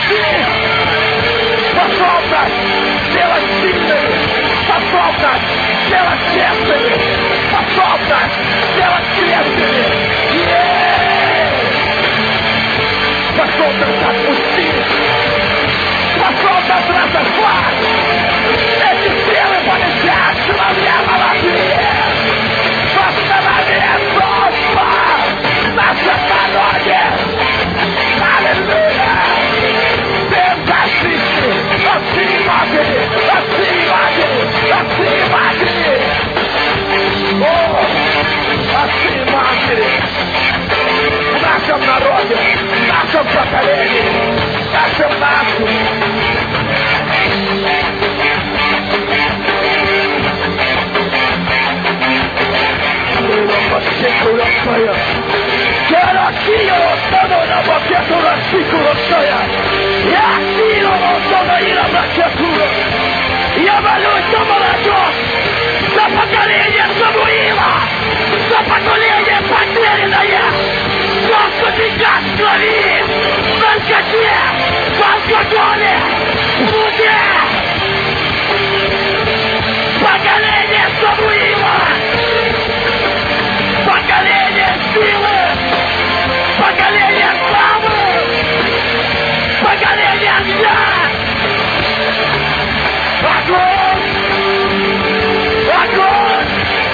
сил. Способность сделать сильными. Способность сделать честными. Способность сделать крепкими. Способность отпустить. Способность разорвать. Эти силы полетят, сыновья молодые. Восстанови Божьего в нашем народе. Аллилуйя! Ты защитник от всей матери, от всей матери, от всей матери. О, от всей матери. В нашем народе, в нашем поколении, в нашем нации. Quiero quiero todo la vaquetura ciclo soya. Я quiero todo и la vaquetura. Я молюсь за молодежь, за поколение Самуила, за поколение потерянное. Господи, благослови в наркоте, в алкоголе, в блуде. Поколение Самуила. Поколение силы! Поколение славы! Поколение огня! Огонь! Огонь!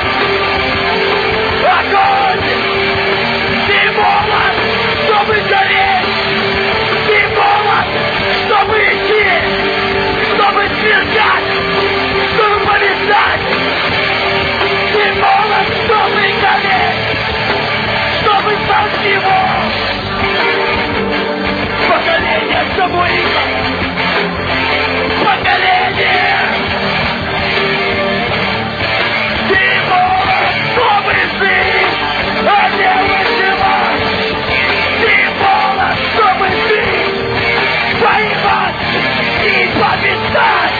Огонь! Ты молод, чтобы гореть! Ты молод, чтобы идти! Чтобы сверкать! Чтобы повисать! Ты молод, чтобы гореть! Чтобы стать его! Поколение Самуила! Поколение! Ты молод, чтобы жить, а не выживать! Ты молод, чтобы жить, воевать и побеждать!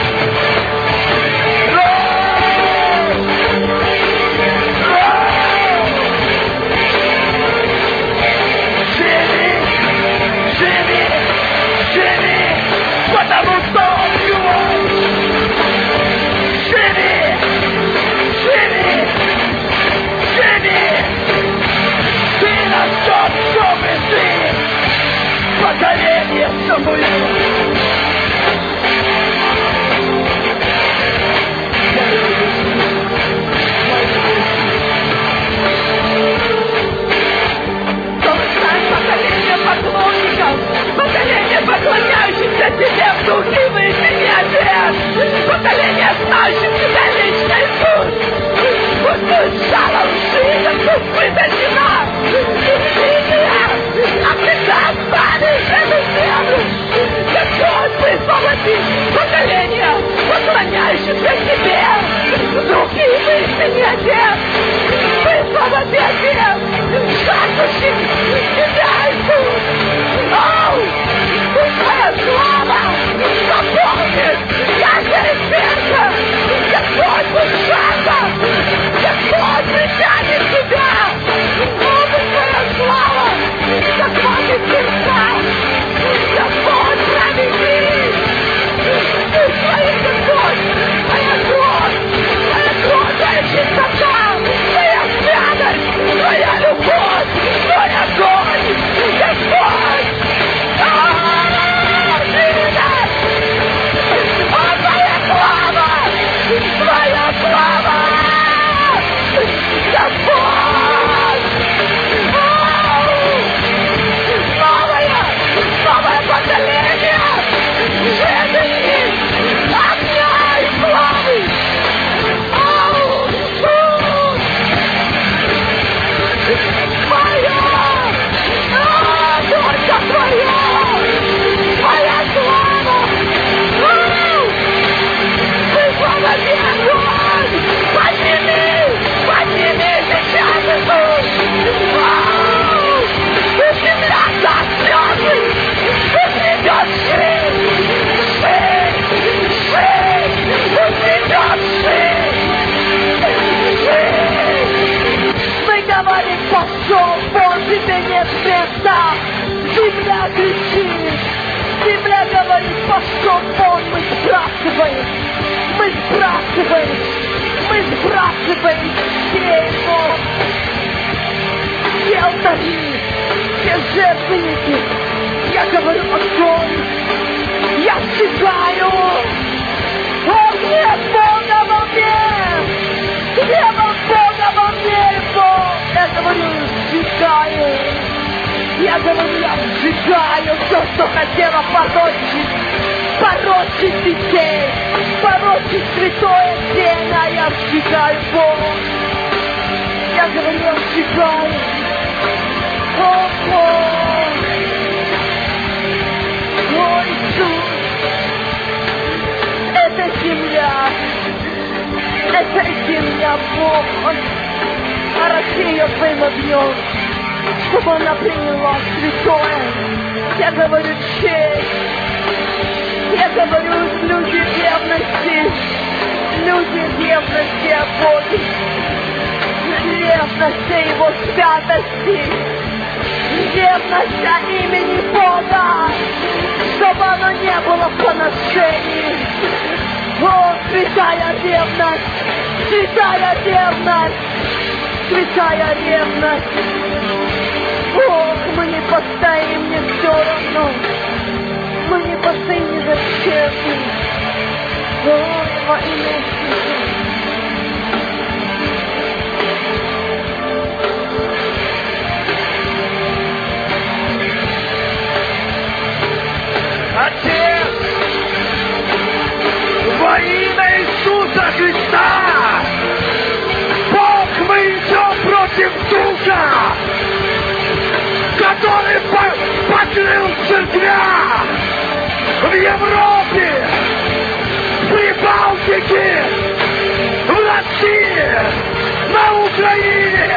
Потому что он живой! Живи! Живи! Живи! Ты растешь, чтобы жить! Поколение Самуила! Поколение поклонников! Поколение поклоняющихся тебе в духе в истине, Отец! Поколение знающих тебя лично, Иисус! Пусть будет жало лжи, да пусть вытащена! Субсидия! Навсегда оставишь эту землю! Господь, высвободи поколение, поклоняющихся тебе! В духе в истине, Отец! Высвободи, Отец! Жаждущих тебя, Иисус! Оу! Твоя слава заполнит каждое сердце! Господь, пусть жажда! Господь притянет тебя! О, твоя слава захватит сердца! Господь, проведи! Ты твоя Господь! Твоя кровь! Твоя кровь, твоя чистота! Твоя святость! Твоя любовь! Твой огонь! сыне, я говорю огонь, я сжигаю. О, гнев Бога во мне! Гневом Бога во мне, Бог! Я говорю, сжигаю. Я говорю, я сжигаю все, что хотела порочить. Порочить детей, порочить святое семя. Я сжигаю, Бог. Я говорю, я сжигаю. О, Бог! О, Иисус! Это земля, это земля, Бог, Он ораси ее Твоим огнем, чтобы она приняла святое. Я говорю, честь, я говорю, люди ревности, люди ревности о Боге, ревность о Его святости, ревность о имени Бога, чтобы оно не было в поношении. О, святая ревность, святая ревность, святая ревность. Ох, мы не постоим, мне все равно. Мы не постоим ни за чем. Ой, во имя Иисуса. Отец, во имя Иисуса Христа, Бог, мы идем против духа, который покрыл церквя в Европе, в Прибалтике, в России, на Украине.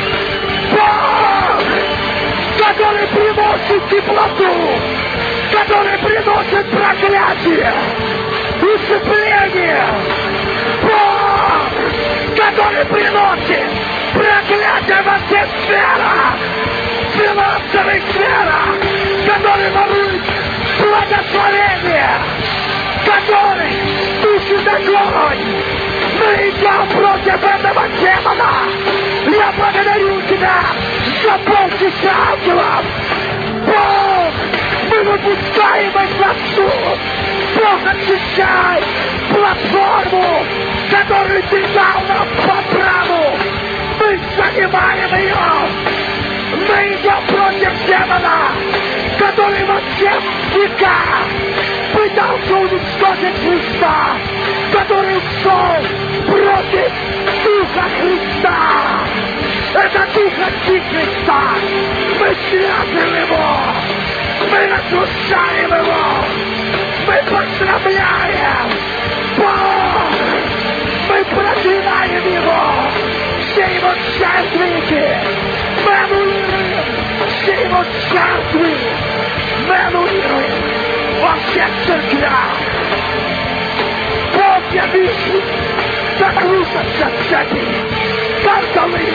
Бог, который приносит теплоту, который приносит проклятие, усыпление. Бог, который приносит проклятие во всех сферах, финансовых сферах, который ворует благословение, который душит огонь. Мы идем против этого демона. Я благодарю Тебя за полчаса ангелов. Бог, мы выпускаем их на суд. Бог, очищай платформу, которую Ты дал нам по праву. Мы занимаем ее. Мы идем против демона, который во всех веках пытался уничтожить Христа, который ушел против Духа Христа. Это Дух Антихриста. Мы связываем его. Мы разрушаем его. Мы поздравляем. Бог, мы проклинаем его. Все его жертвенники. Мы аннулируем все его жертвы. Мы аннулируем во всех церквях. Бог, я вижу, как рушатся цепи, кандалы.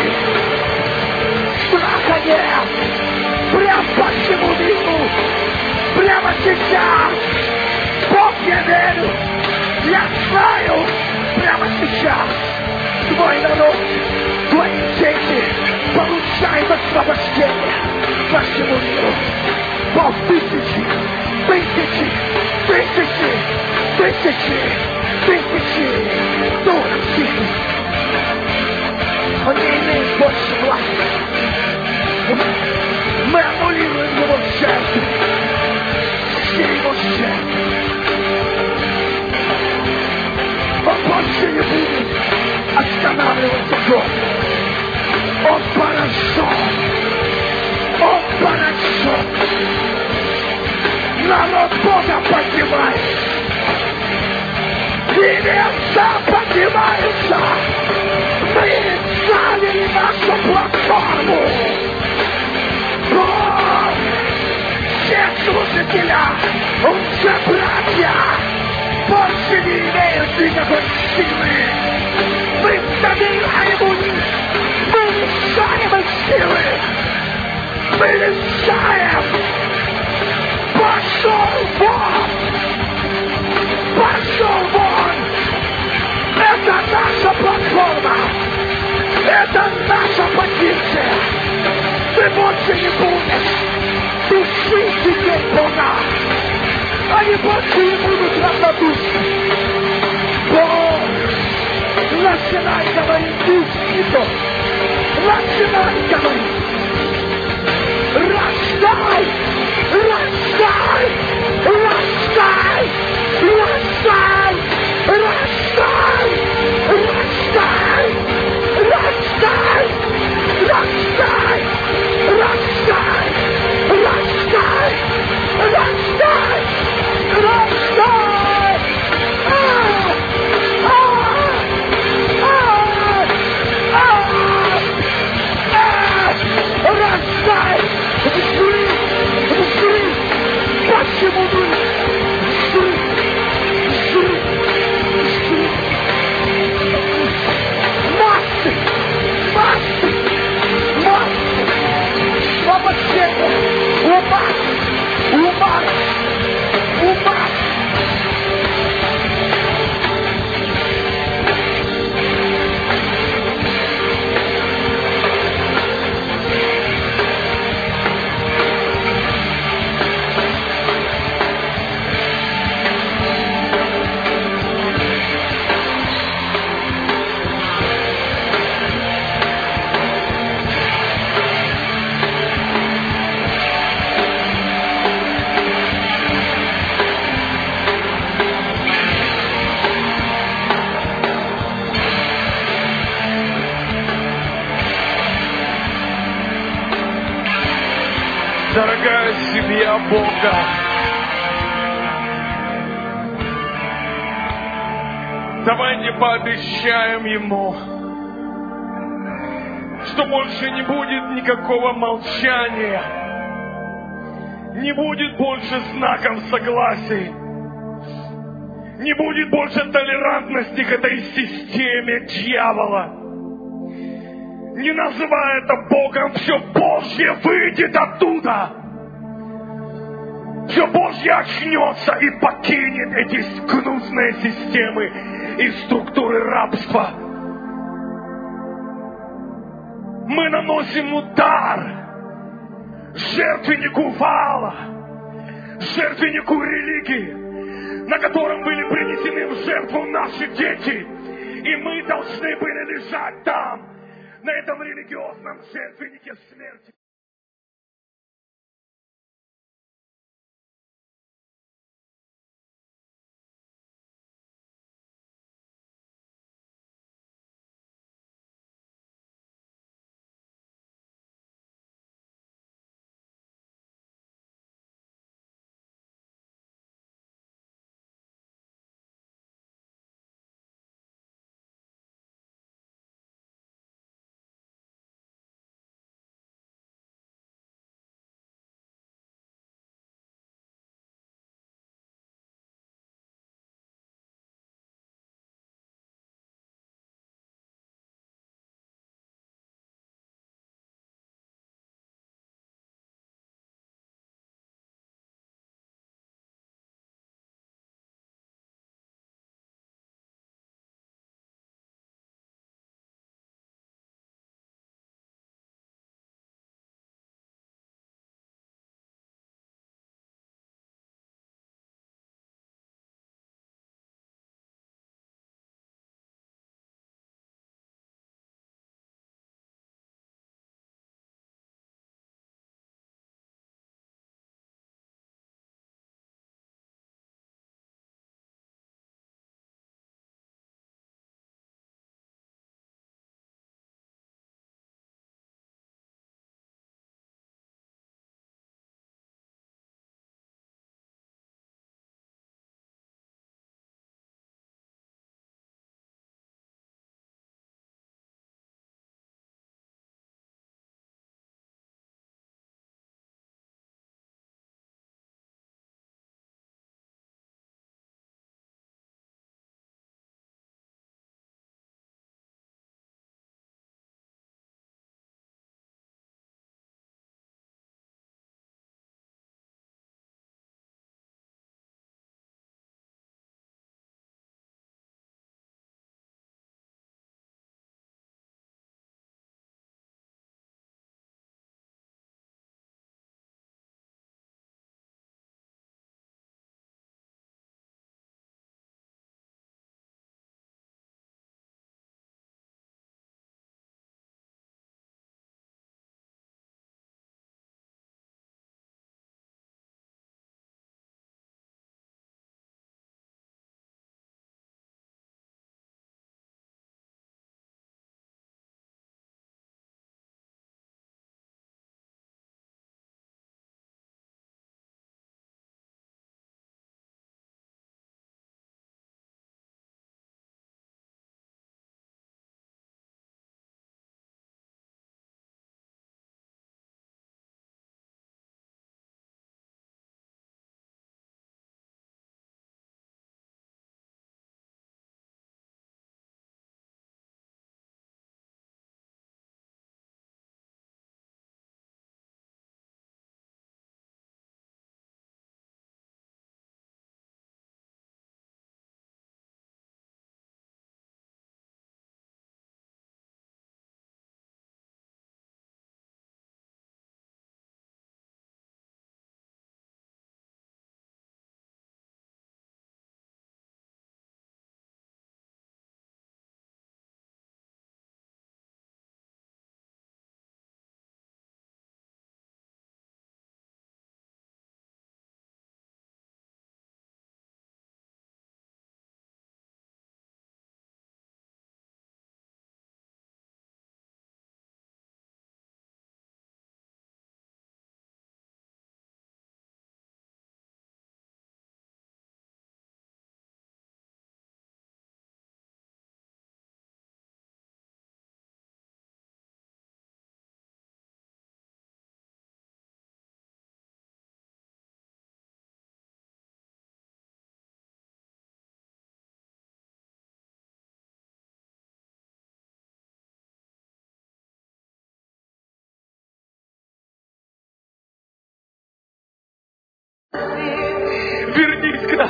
Страха нет. Прямо по всему миру. Прямо сейчас. Бог, я верю. Я знаю. Прямо сейчас. Твой народ, твои дети получают освобождение по всему миру. Бог, тысячи, тысячи, тысячи, тысячи, тысячи духов силы. Он не имеет больше власти. Мы аннулируем его жертву. Все его жертвы. Он больше не будет останавливать огонь. Он поражен. Он поражен. Народ Бога поднимает. И небеса поднимаются. Мы заняли нашу платформу. Бог, все служителя, уже братья, больше не имеют никакой силы. Мы забираем у них, мы лишаем их силы. Мы лишаем. Пошел вон! Пошел вон! Это наша платформа! Это наша позиция! ты больше не будешь душить детей Бога. Они больше не будут равнодушны. Бог, начинай говорить, Дух Святой. Начинай говорить. Рождай! Рождай! Рождай! Рождай! Рождай! Рождай! Рождай! Рождай! Рождай! Рождай! Рождай! Рождай! А! А! А! А! А! Рождай! Взрыв! Взрыв! Почему взрыв? Взрыв! Взрыв! Взрыв! Массы! Массы! Массы! Свобождение! Ума! Ума! Ума! Дорогая семья Бога, давайте пообещаем Ему, что больше не будет никакого молчания, не будет больше знаков согласия, не будет больше толерантности к этой системе дьявола. Не называй это Богом, все Божье выйдет оттуда. Все Божье очнется и покинет эти гнусные системы и структуры рабства. Мы наносим удар жертвеннику Ваала, жертвеннику религии, на котором были принесены в жертву наши дети. И мы должны были лежать там, на этом религиозном жертвеннике смерти. Аллилуйя!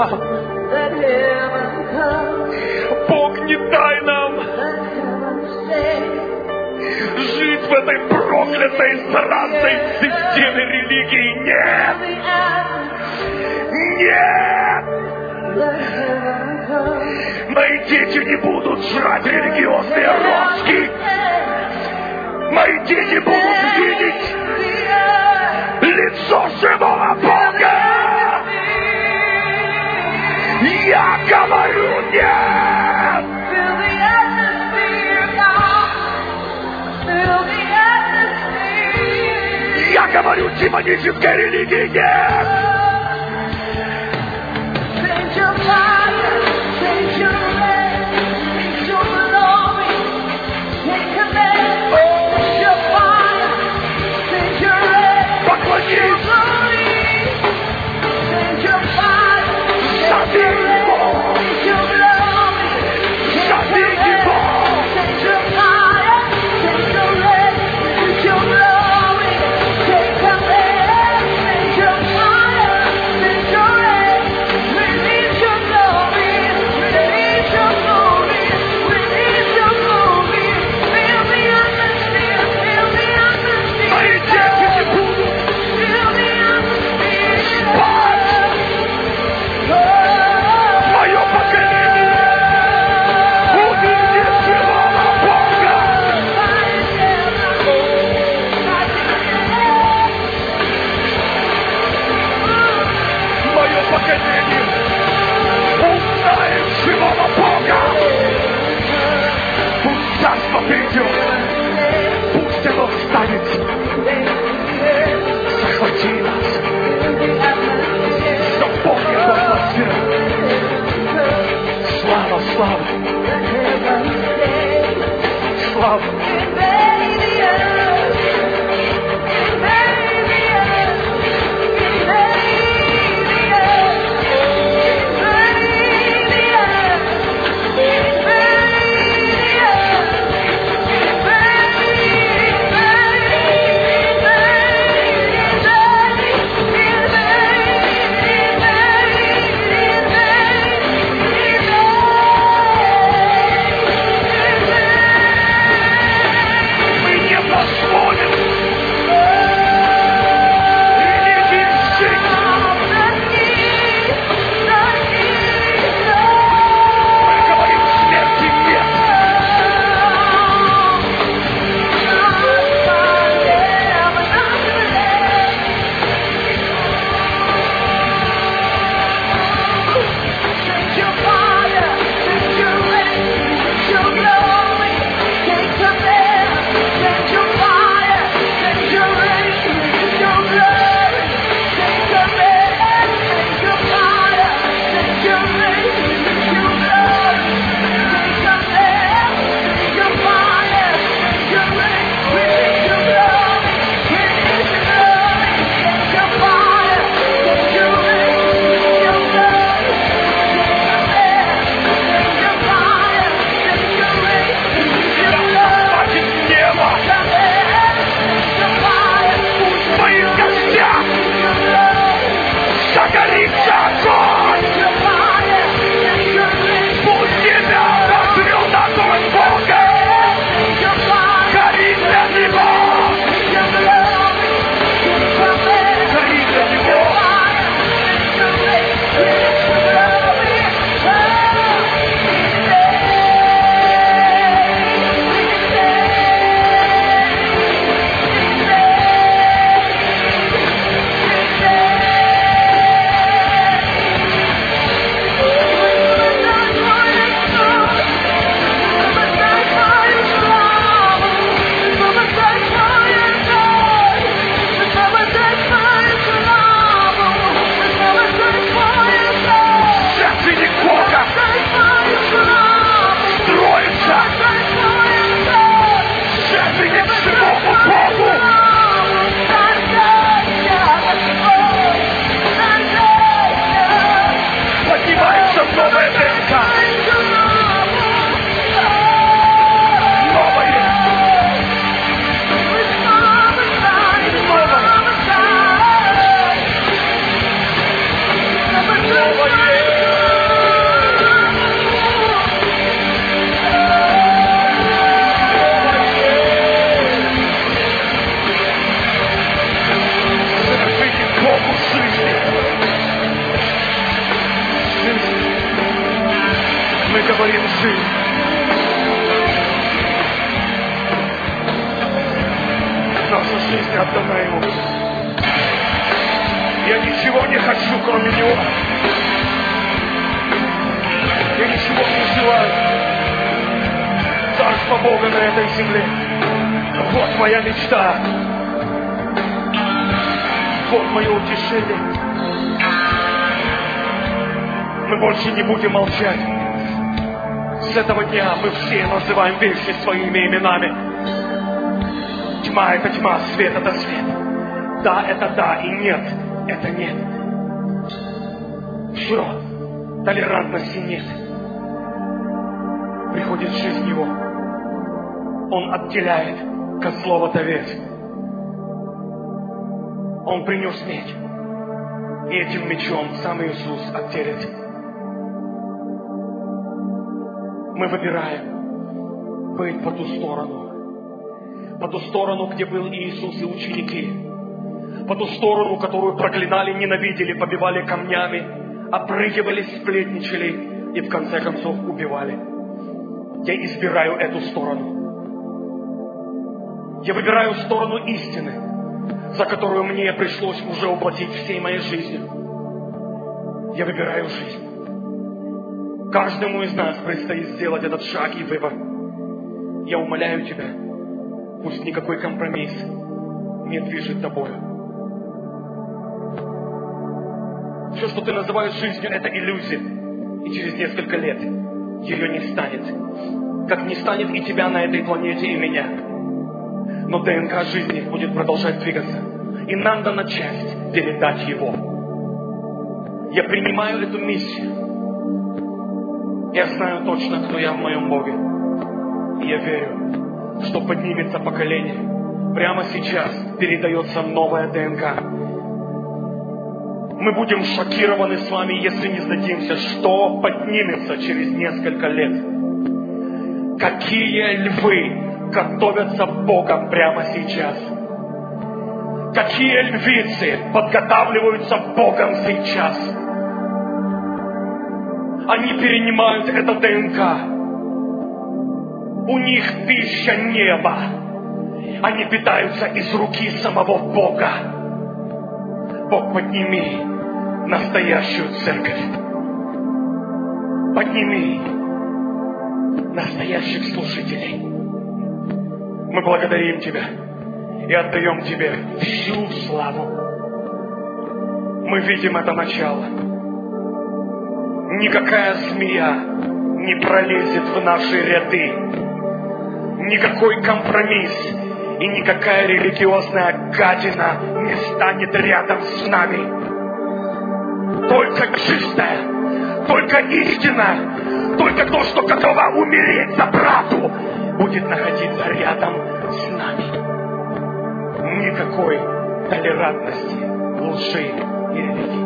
Бог, не дай нам жить в этой проклятой, странной системе религии. Нет! Нет! Мои дети не будут жрать религиозные рожки. Мои дети будут видеть лицо живого Бога. Я говорю нет! Я говорю демонической религии нет! Поклонись! Забей его! Забей его! Пусть оно встанет. Захвати нас. Заполни атмосферу. Слава, слава. Слава. Мы говорим жизнь. Наша жизнь отдана Ему. Я ничего не хочу, кроме Него. Я ничего не желаю. Царство Бога на этой земле. Вот моя мечта. Вот мое утешение. Мы больше не будем молчать. С этого дня мы все называем вещи своими именами. Тьма — это тьма, свет — это свет. Да — это да, и нет — это нет. Все, толерантности нет. Приходит жизнь Его. Он отделяет козлов от овец. Он принес меч. И этим мечом сам Иисус отделит. Мы выбираем быть по ту сторону. По ту сторону, где был Иисус и ученики. По ту сторону, которую проклинали, ненавидели, побивали камнями, опрыгивали, сплетничали и в конце концов убивали. Я избираю эту сторону. Я выбираю сторону истины, за которую мне пришлось уже уплатить всей моей жизнью. Я выбираю жизнь. Каждому из нас предстоит сделать этот шаг и выбор. Я умоляю тебя, пусть никакой компромисс не движет тобою. Все, что ты называешь жизнью, это иллюзия. И через несколько лет ее не станет. Как не станет и тебя на этой планете, и меня. Но ДНК жизни будет продолжать двигаться. И нам дана часть передать его. Я принимаю эту миссию. Я знаю точно, кто я в моем Боге. И я верю, что поднимется поколение. Прямо сейчас передается новая ДНК. Мы будем шокированы с вами, если не сдадимся, что поднимется через несколько лет. Какие львы готовятся Богом прямо сейчас. Какие львицы подготавливаются Богом сейчас. Они перенимают это ДНК. У них пища неба. Они питаются из руки самого Бога. Бог, подними настоящую церковь. Подними настоящих служителей. Мы благодарим Тебя и отдаем Тебе всю славу. Мы видим это начало. Никакая змея не пролезет в наши ряды. Никакой компромисс и никакая религиозная гадина не станет рядом с нами. Только чистое, только истина, только то, что готово умереть за правду, будет находиться рядом с нами. Никакой толерантности, лжи и религии.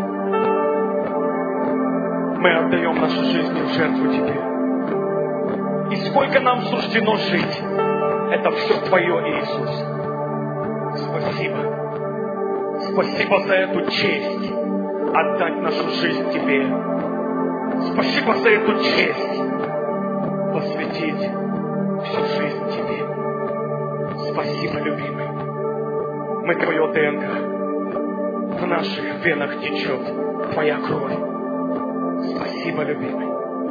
Мы отдаем нашу жизнь в жертву Тебе. И сколько нам суждено жить, это все Твое, Иисус. Спасибо. Спасибо за эту честь отдать нашу жизнь Тебе. Спасибо за эту честь посвятить всю жизнь Тебе. Спасибо, любимый. Мы Твое ДНК. В наших венах течет Твоя кровь. Спасибо, любимый.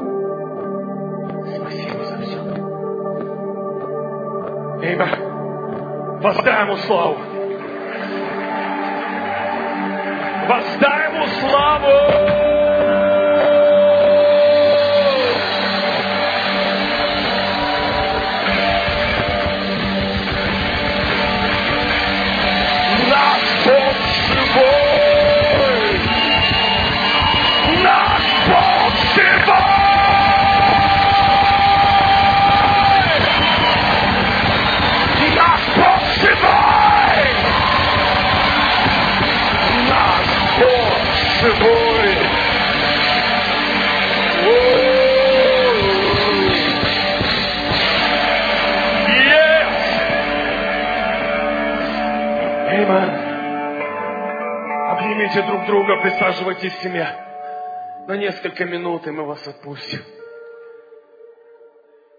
Спасибо за все. Ибо воздай Ему славу. Воздай Ему славу. Наш Бог живой. Наш Бог живой. Наш Бог живой. Наш Бог живой. Yes. Amen. Обнимите друг друга, присаживайтесь, семья. На несколько минут, и мы вас отпустим.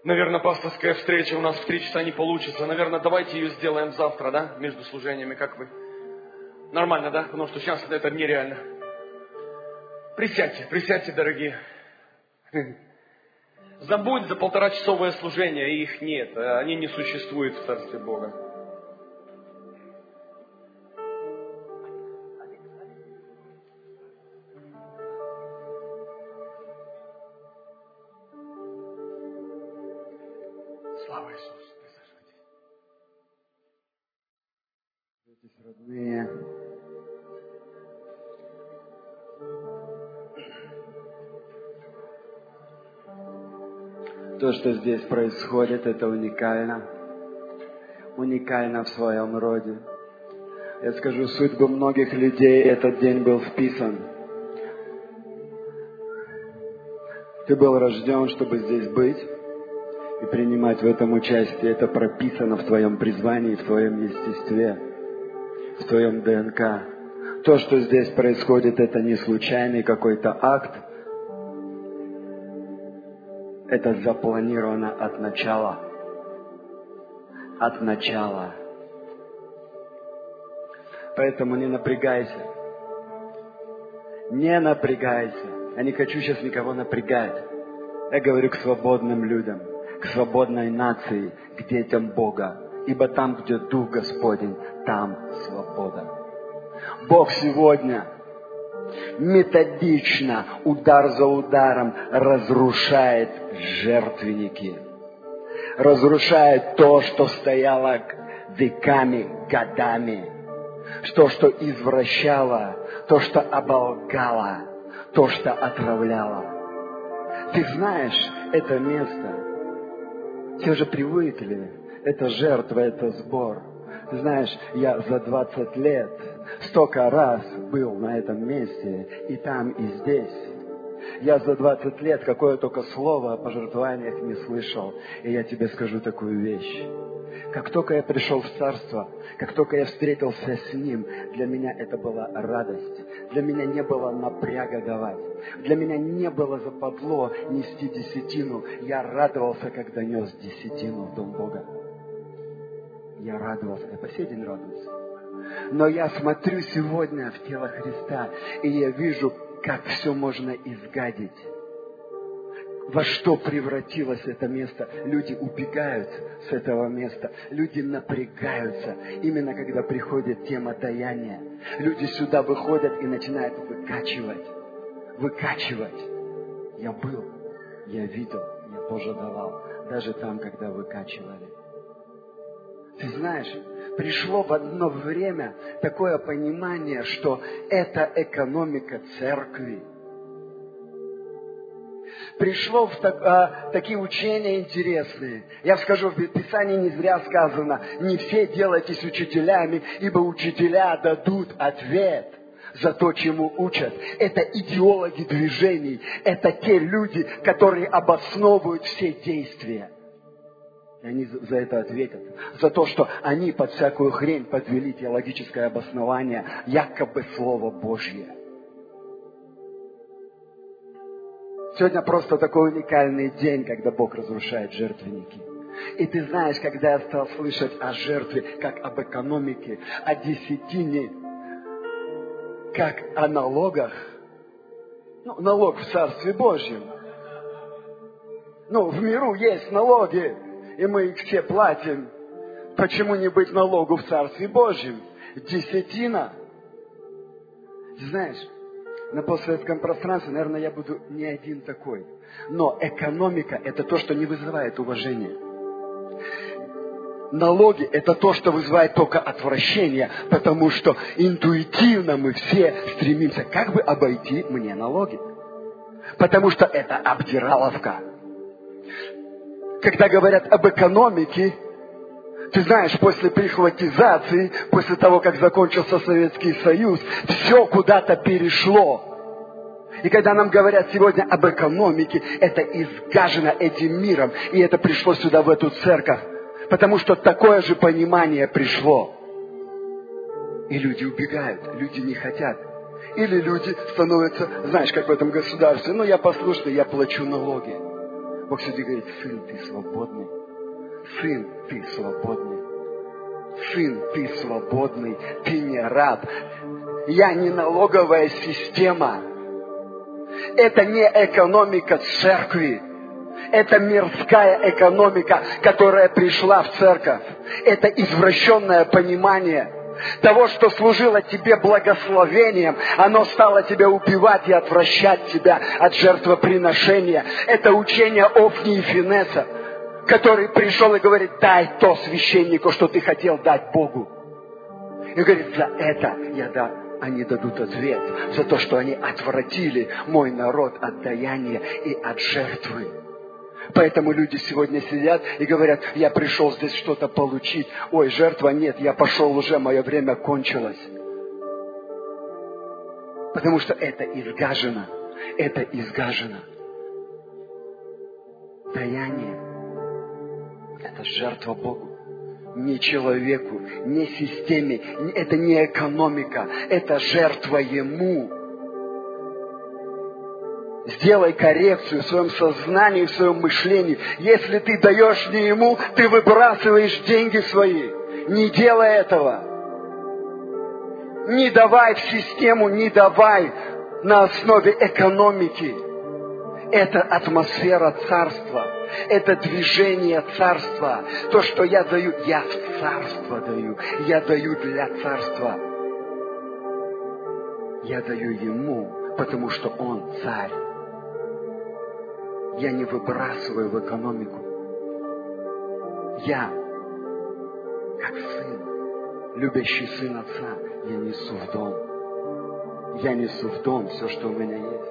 Наверное, пасторская встреча у нас в три часа не получится. Наверное, давайте ее сделаем завтра, да? Между служениями, как вы? Нормально, да? Потому что сейчас это нереально. Присядьте, присядьте, дорогие. Забудь за полторачасовое служение, их нет. Они не существуют в Царстве Бога. Слава Иисусу! Присаживайтесь, родные. То, что здесь происходит, это уникально. Уникально в своем роде. Я скажу, судьбу многих людей этот день был вписан. Ты был рожден, чтобы здесь быть и принимать в этом участие. Это прописано в твоем призвании, в твоем естестве, в твоем ДНК. То, что здесь происходит, это не случайный какой-то акт. Это запланировано от начала. От начала. Поэтому не напрягайся. Не напрягайся. Я не хочу сейчас никого напрягать. Я говорю к свободным людям, к свободной нации, к детям Бога. Ибо там, где Дух Господень, там свобода. Бог сегодня методично, удар за ударом разрушает жертвенники. Разрушает то, что стояло веками, годами. То, что извращало, то, что оболгало, то, что отравляло. Ты знаешь это место. Все уже привыкли. Это жертва, это сбор. Ты знаешь, я за двадцать лет столько раз был на этом месте, и там, и здесь. Я за двадцать лет какое только слово о пожертвованиях не слышал. И я тебе скажу такую вещь. Как только я пришел в Царство, как только я встретился с Ним, для меня это была радость. Для меня не было напряга давать. Для меня не было западло нести десятину. Я радовался, когда нес десятину в Дом Бога. Я радовался. Я по сей день радуюсь. Но я смотрю сегодня в тело Христа, и я вижу, как все можно изгадить. Во что превратилось это место. Люди убегают с этого места. Люди напрягаются. Именно когда приходит тема даяния. Люди сюда выходят и начинают выкачивать. Выкачивать. Я был, я видел, я тоже давал. Даже там, когда выкачивали. Ты знаешь, пришло в одно время такое понимание, что это экономика церкви. Пришло в так, а, такие учения интересные. Я скажу, в Писании не зря сказано, не все делайтесь учителями, ибо учителя дадут ответ за то, чему учат. Это идеологи движений, это те люди, которые обосновывают все действия. И они за это ответят. За то, что они под всякую хрень подвели теологическое обоснование, якобы Слово Божье. Сегодня просто такой уникальный день, когда Бог разрушает жертвенники. И ты знаешь, когда я стал слышать о жертве, как об экономике, о десятине, как о налогах. Ну, налог в Царстве Божьем. Ну, в миру есть налоги, и мы их все платим. Почему не быть налогу в Царстве Божьем? Десятина. Знаешь, на постсоветском пространстве, наверное, я буду не один такой. Но экономика – это то, что не вызывает уважения. Налоги – это то, что вызывает только отвращение, потому что интуитивно мы все стремимся, как бы обойти мне налоги. Потому что это обдираловка. Когда говорят об экономике, ты знаешь, после прихватизации, после того, как закончился Советский Союз, все куда-то перешло. И когда нам говорят сегодня об экономике, это изгажено этим миром. И это пришло сюда, в эту церковь. Потому что такое же понимание пришло. И люди убегают, люди не хотят. Или люди становятся, знаешь, как в этом государстве, ну я послушный, я плачу налоги. Бог сегодня говорит: сын, ты свободный. Сын, ты свободный. Сын, ты свободный. Ты не раб. Я не налоговая система. Это не экономика церкви. Это мирская экономика, которая пришла в церковь. Это извращенное понимание того, что служило тебе благословением. Оно стало тебя убивать и отвращать тебя от жертвоприношения. Это учение Офни и Финеса, который пришел и говорит: дай то священнику, что ты хотел дать Богу. И говорит: за это я дам. Они дадут ответ за то, что они отвратили мой народ от даяния и от жертвы. Поэтому люди сегодня сидят и говорят: я пришел здесь что-то получить. Ой, жертва нет, я пошел уже, мое время кончилось. Потому что это изгажено. Это изгажено. Даяние – это жертва Богу. Не человеку, не системе. Это не экономика. Это жертва Ему. Сделай коррекцию в своем сознании, в своем мышлении. Если ты даешь не Ему, ты выбрасываешь деньги свои. Не делай этого. Не давай в систему, не давай на основе экономики. Это атмосфера царства. Это движение царства. То, что я даю, я в царство даю. Я даю для царства. Я даю Ему, потому что Он царь. Я не выбрасываю в экономику. Я, как сын, любящий сын отца, я несу в дом. Я несу в дом все, что у меня есть.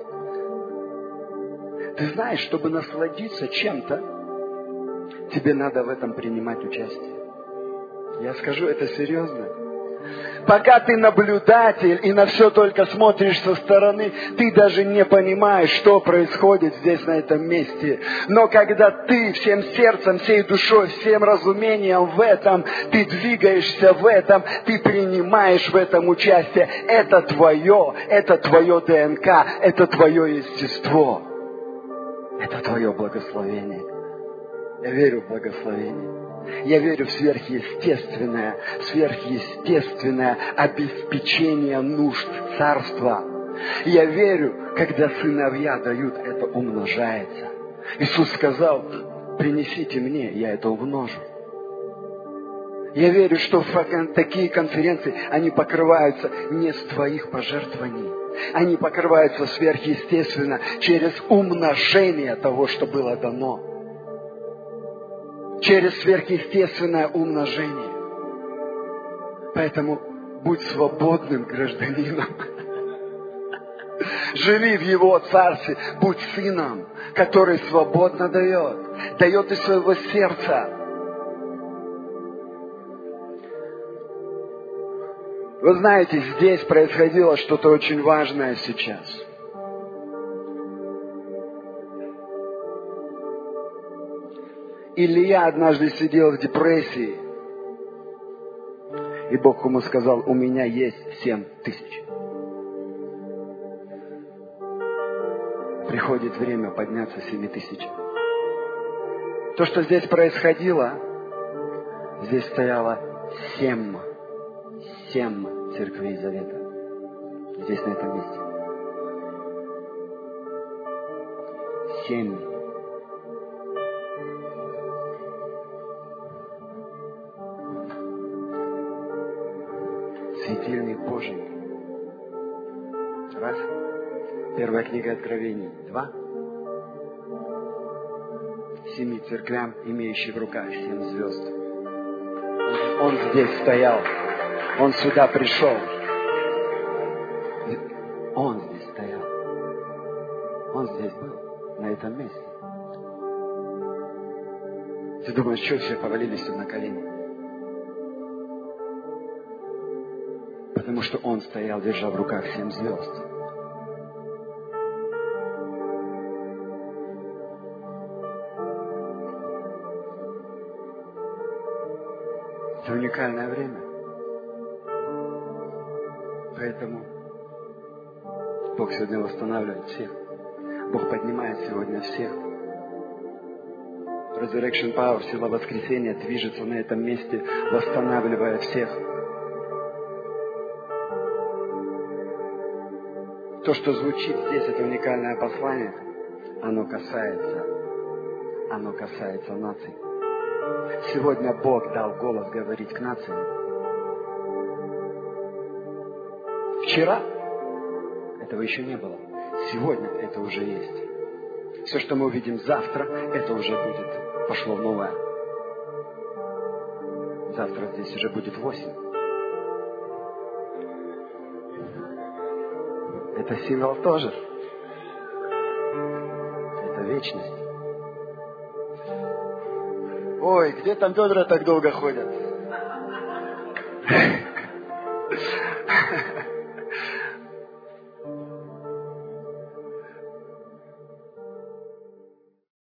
Ты знаешь, чтобы насладиться чем-то, тебе надо в этом принимать участие. Я скажу это серьезно. Пока ты наблюдатель и на все только смотришь со стороны, ты даже не понимаешь, что происходит здесь, на этом месте. Но когда ты всем сердцем, всей душой, всем разумением в этом, ты двигаешься в этом, ты принимаешь в этом участие, это твое, это твое ДНК, это твое естество. Это твое благословение. Я верю в благословение. Я верю в сверхъестественное, сверхъестественное обеспечение нужд царства. Я верю, когда сыновья дают, это умножается. Иисус сказал: принесите мне, я это умножу. Я верю, что в такие конференции, они покрываются не с твоих пожертвований. Они покрываются сверхъестественно через умножение того, что было дано. Через сверхъестественное умножение. Поэтому будь свободным гражданином. Живи в Его царстве. Будь сыном, который свободно дает. Дает из своего сердца. Вы знаете, здесь происходило что-то очень важное сейчас. Илья однажды сидел в депрессии, и Бог ему сказал: у меня есть семь тысяч. Приходит время подняться семи тысяч. То, что здесь происходило, здесь стояло семь, семь церквей Завета. Здесь, на этом месте. Семь. Светильник Божий. Раз. Первая книга Откровений. Два. Семи церквям, имеющим в руках семь звезд. Он здесь стоял. Он сюда пришел. Он здесь стоял. Он здесь был, на этом месте. Ты думаешь, что все повалились тут на колени? Потому что он стоял, держа в руках семь звезд. Это уникальное время. Поэтому Бог сегодня восстанавливает всех. Бог поднимает сегодня всех. Resurrection Power, сила воскресения, движется на этом месте, восстанавливая всех. То, что звучит здесь, это уникальное послание, оно касается, оно касается наций. Сегодня Бог дал голос говорить к нациям. Вчера этого еще не было. Сегодня это уже есть. Все, что мы увидим завтра, это уже будет, пошло новое. Завтра здесь уже будет восемь. Это символ тоже. Это вечность. Ой, где там ведра так долго ходят?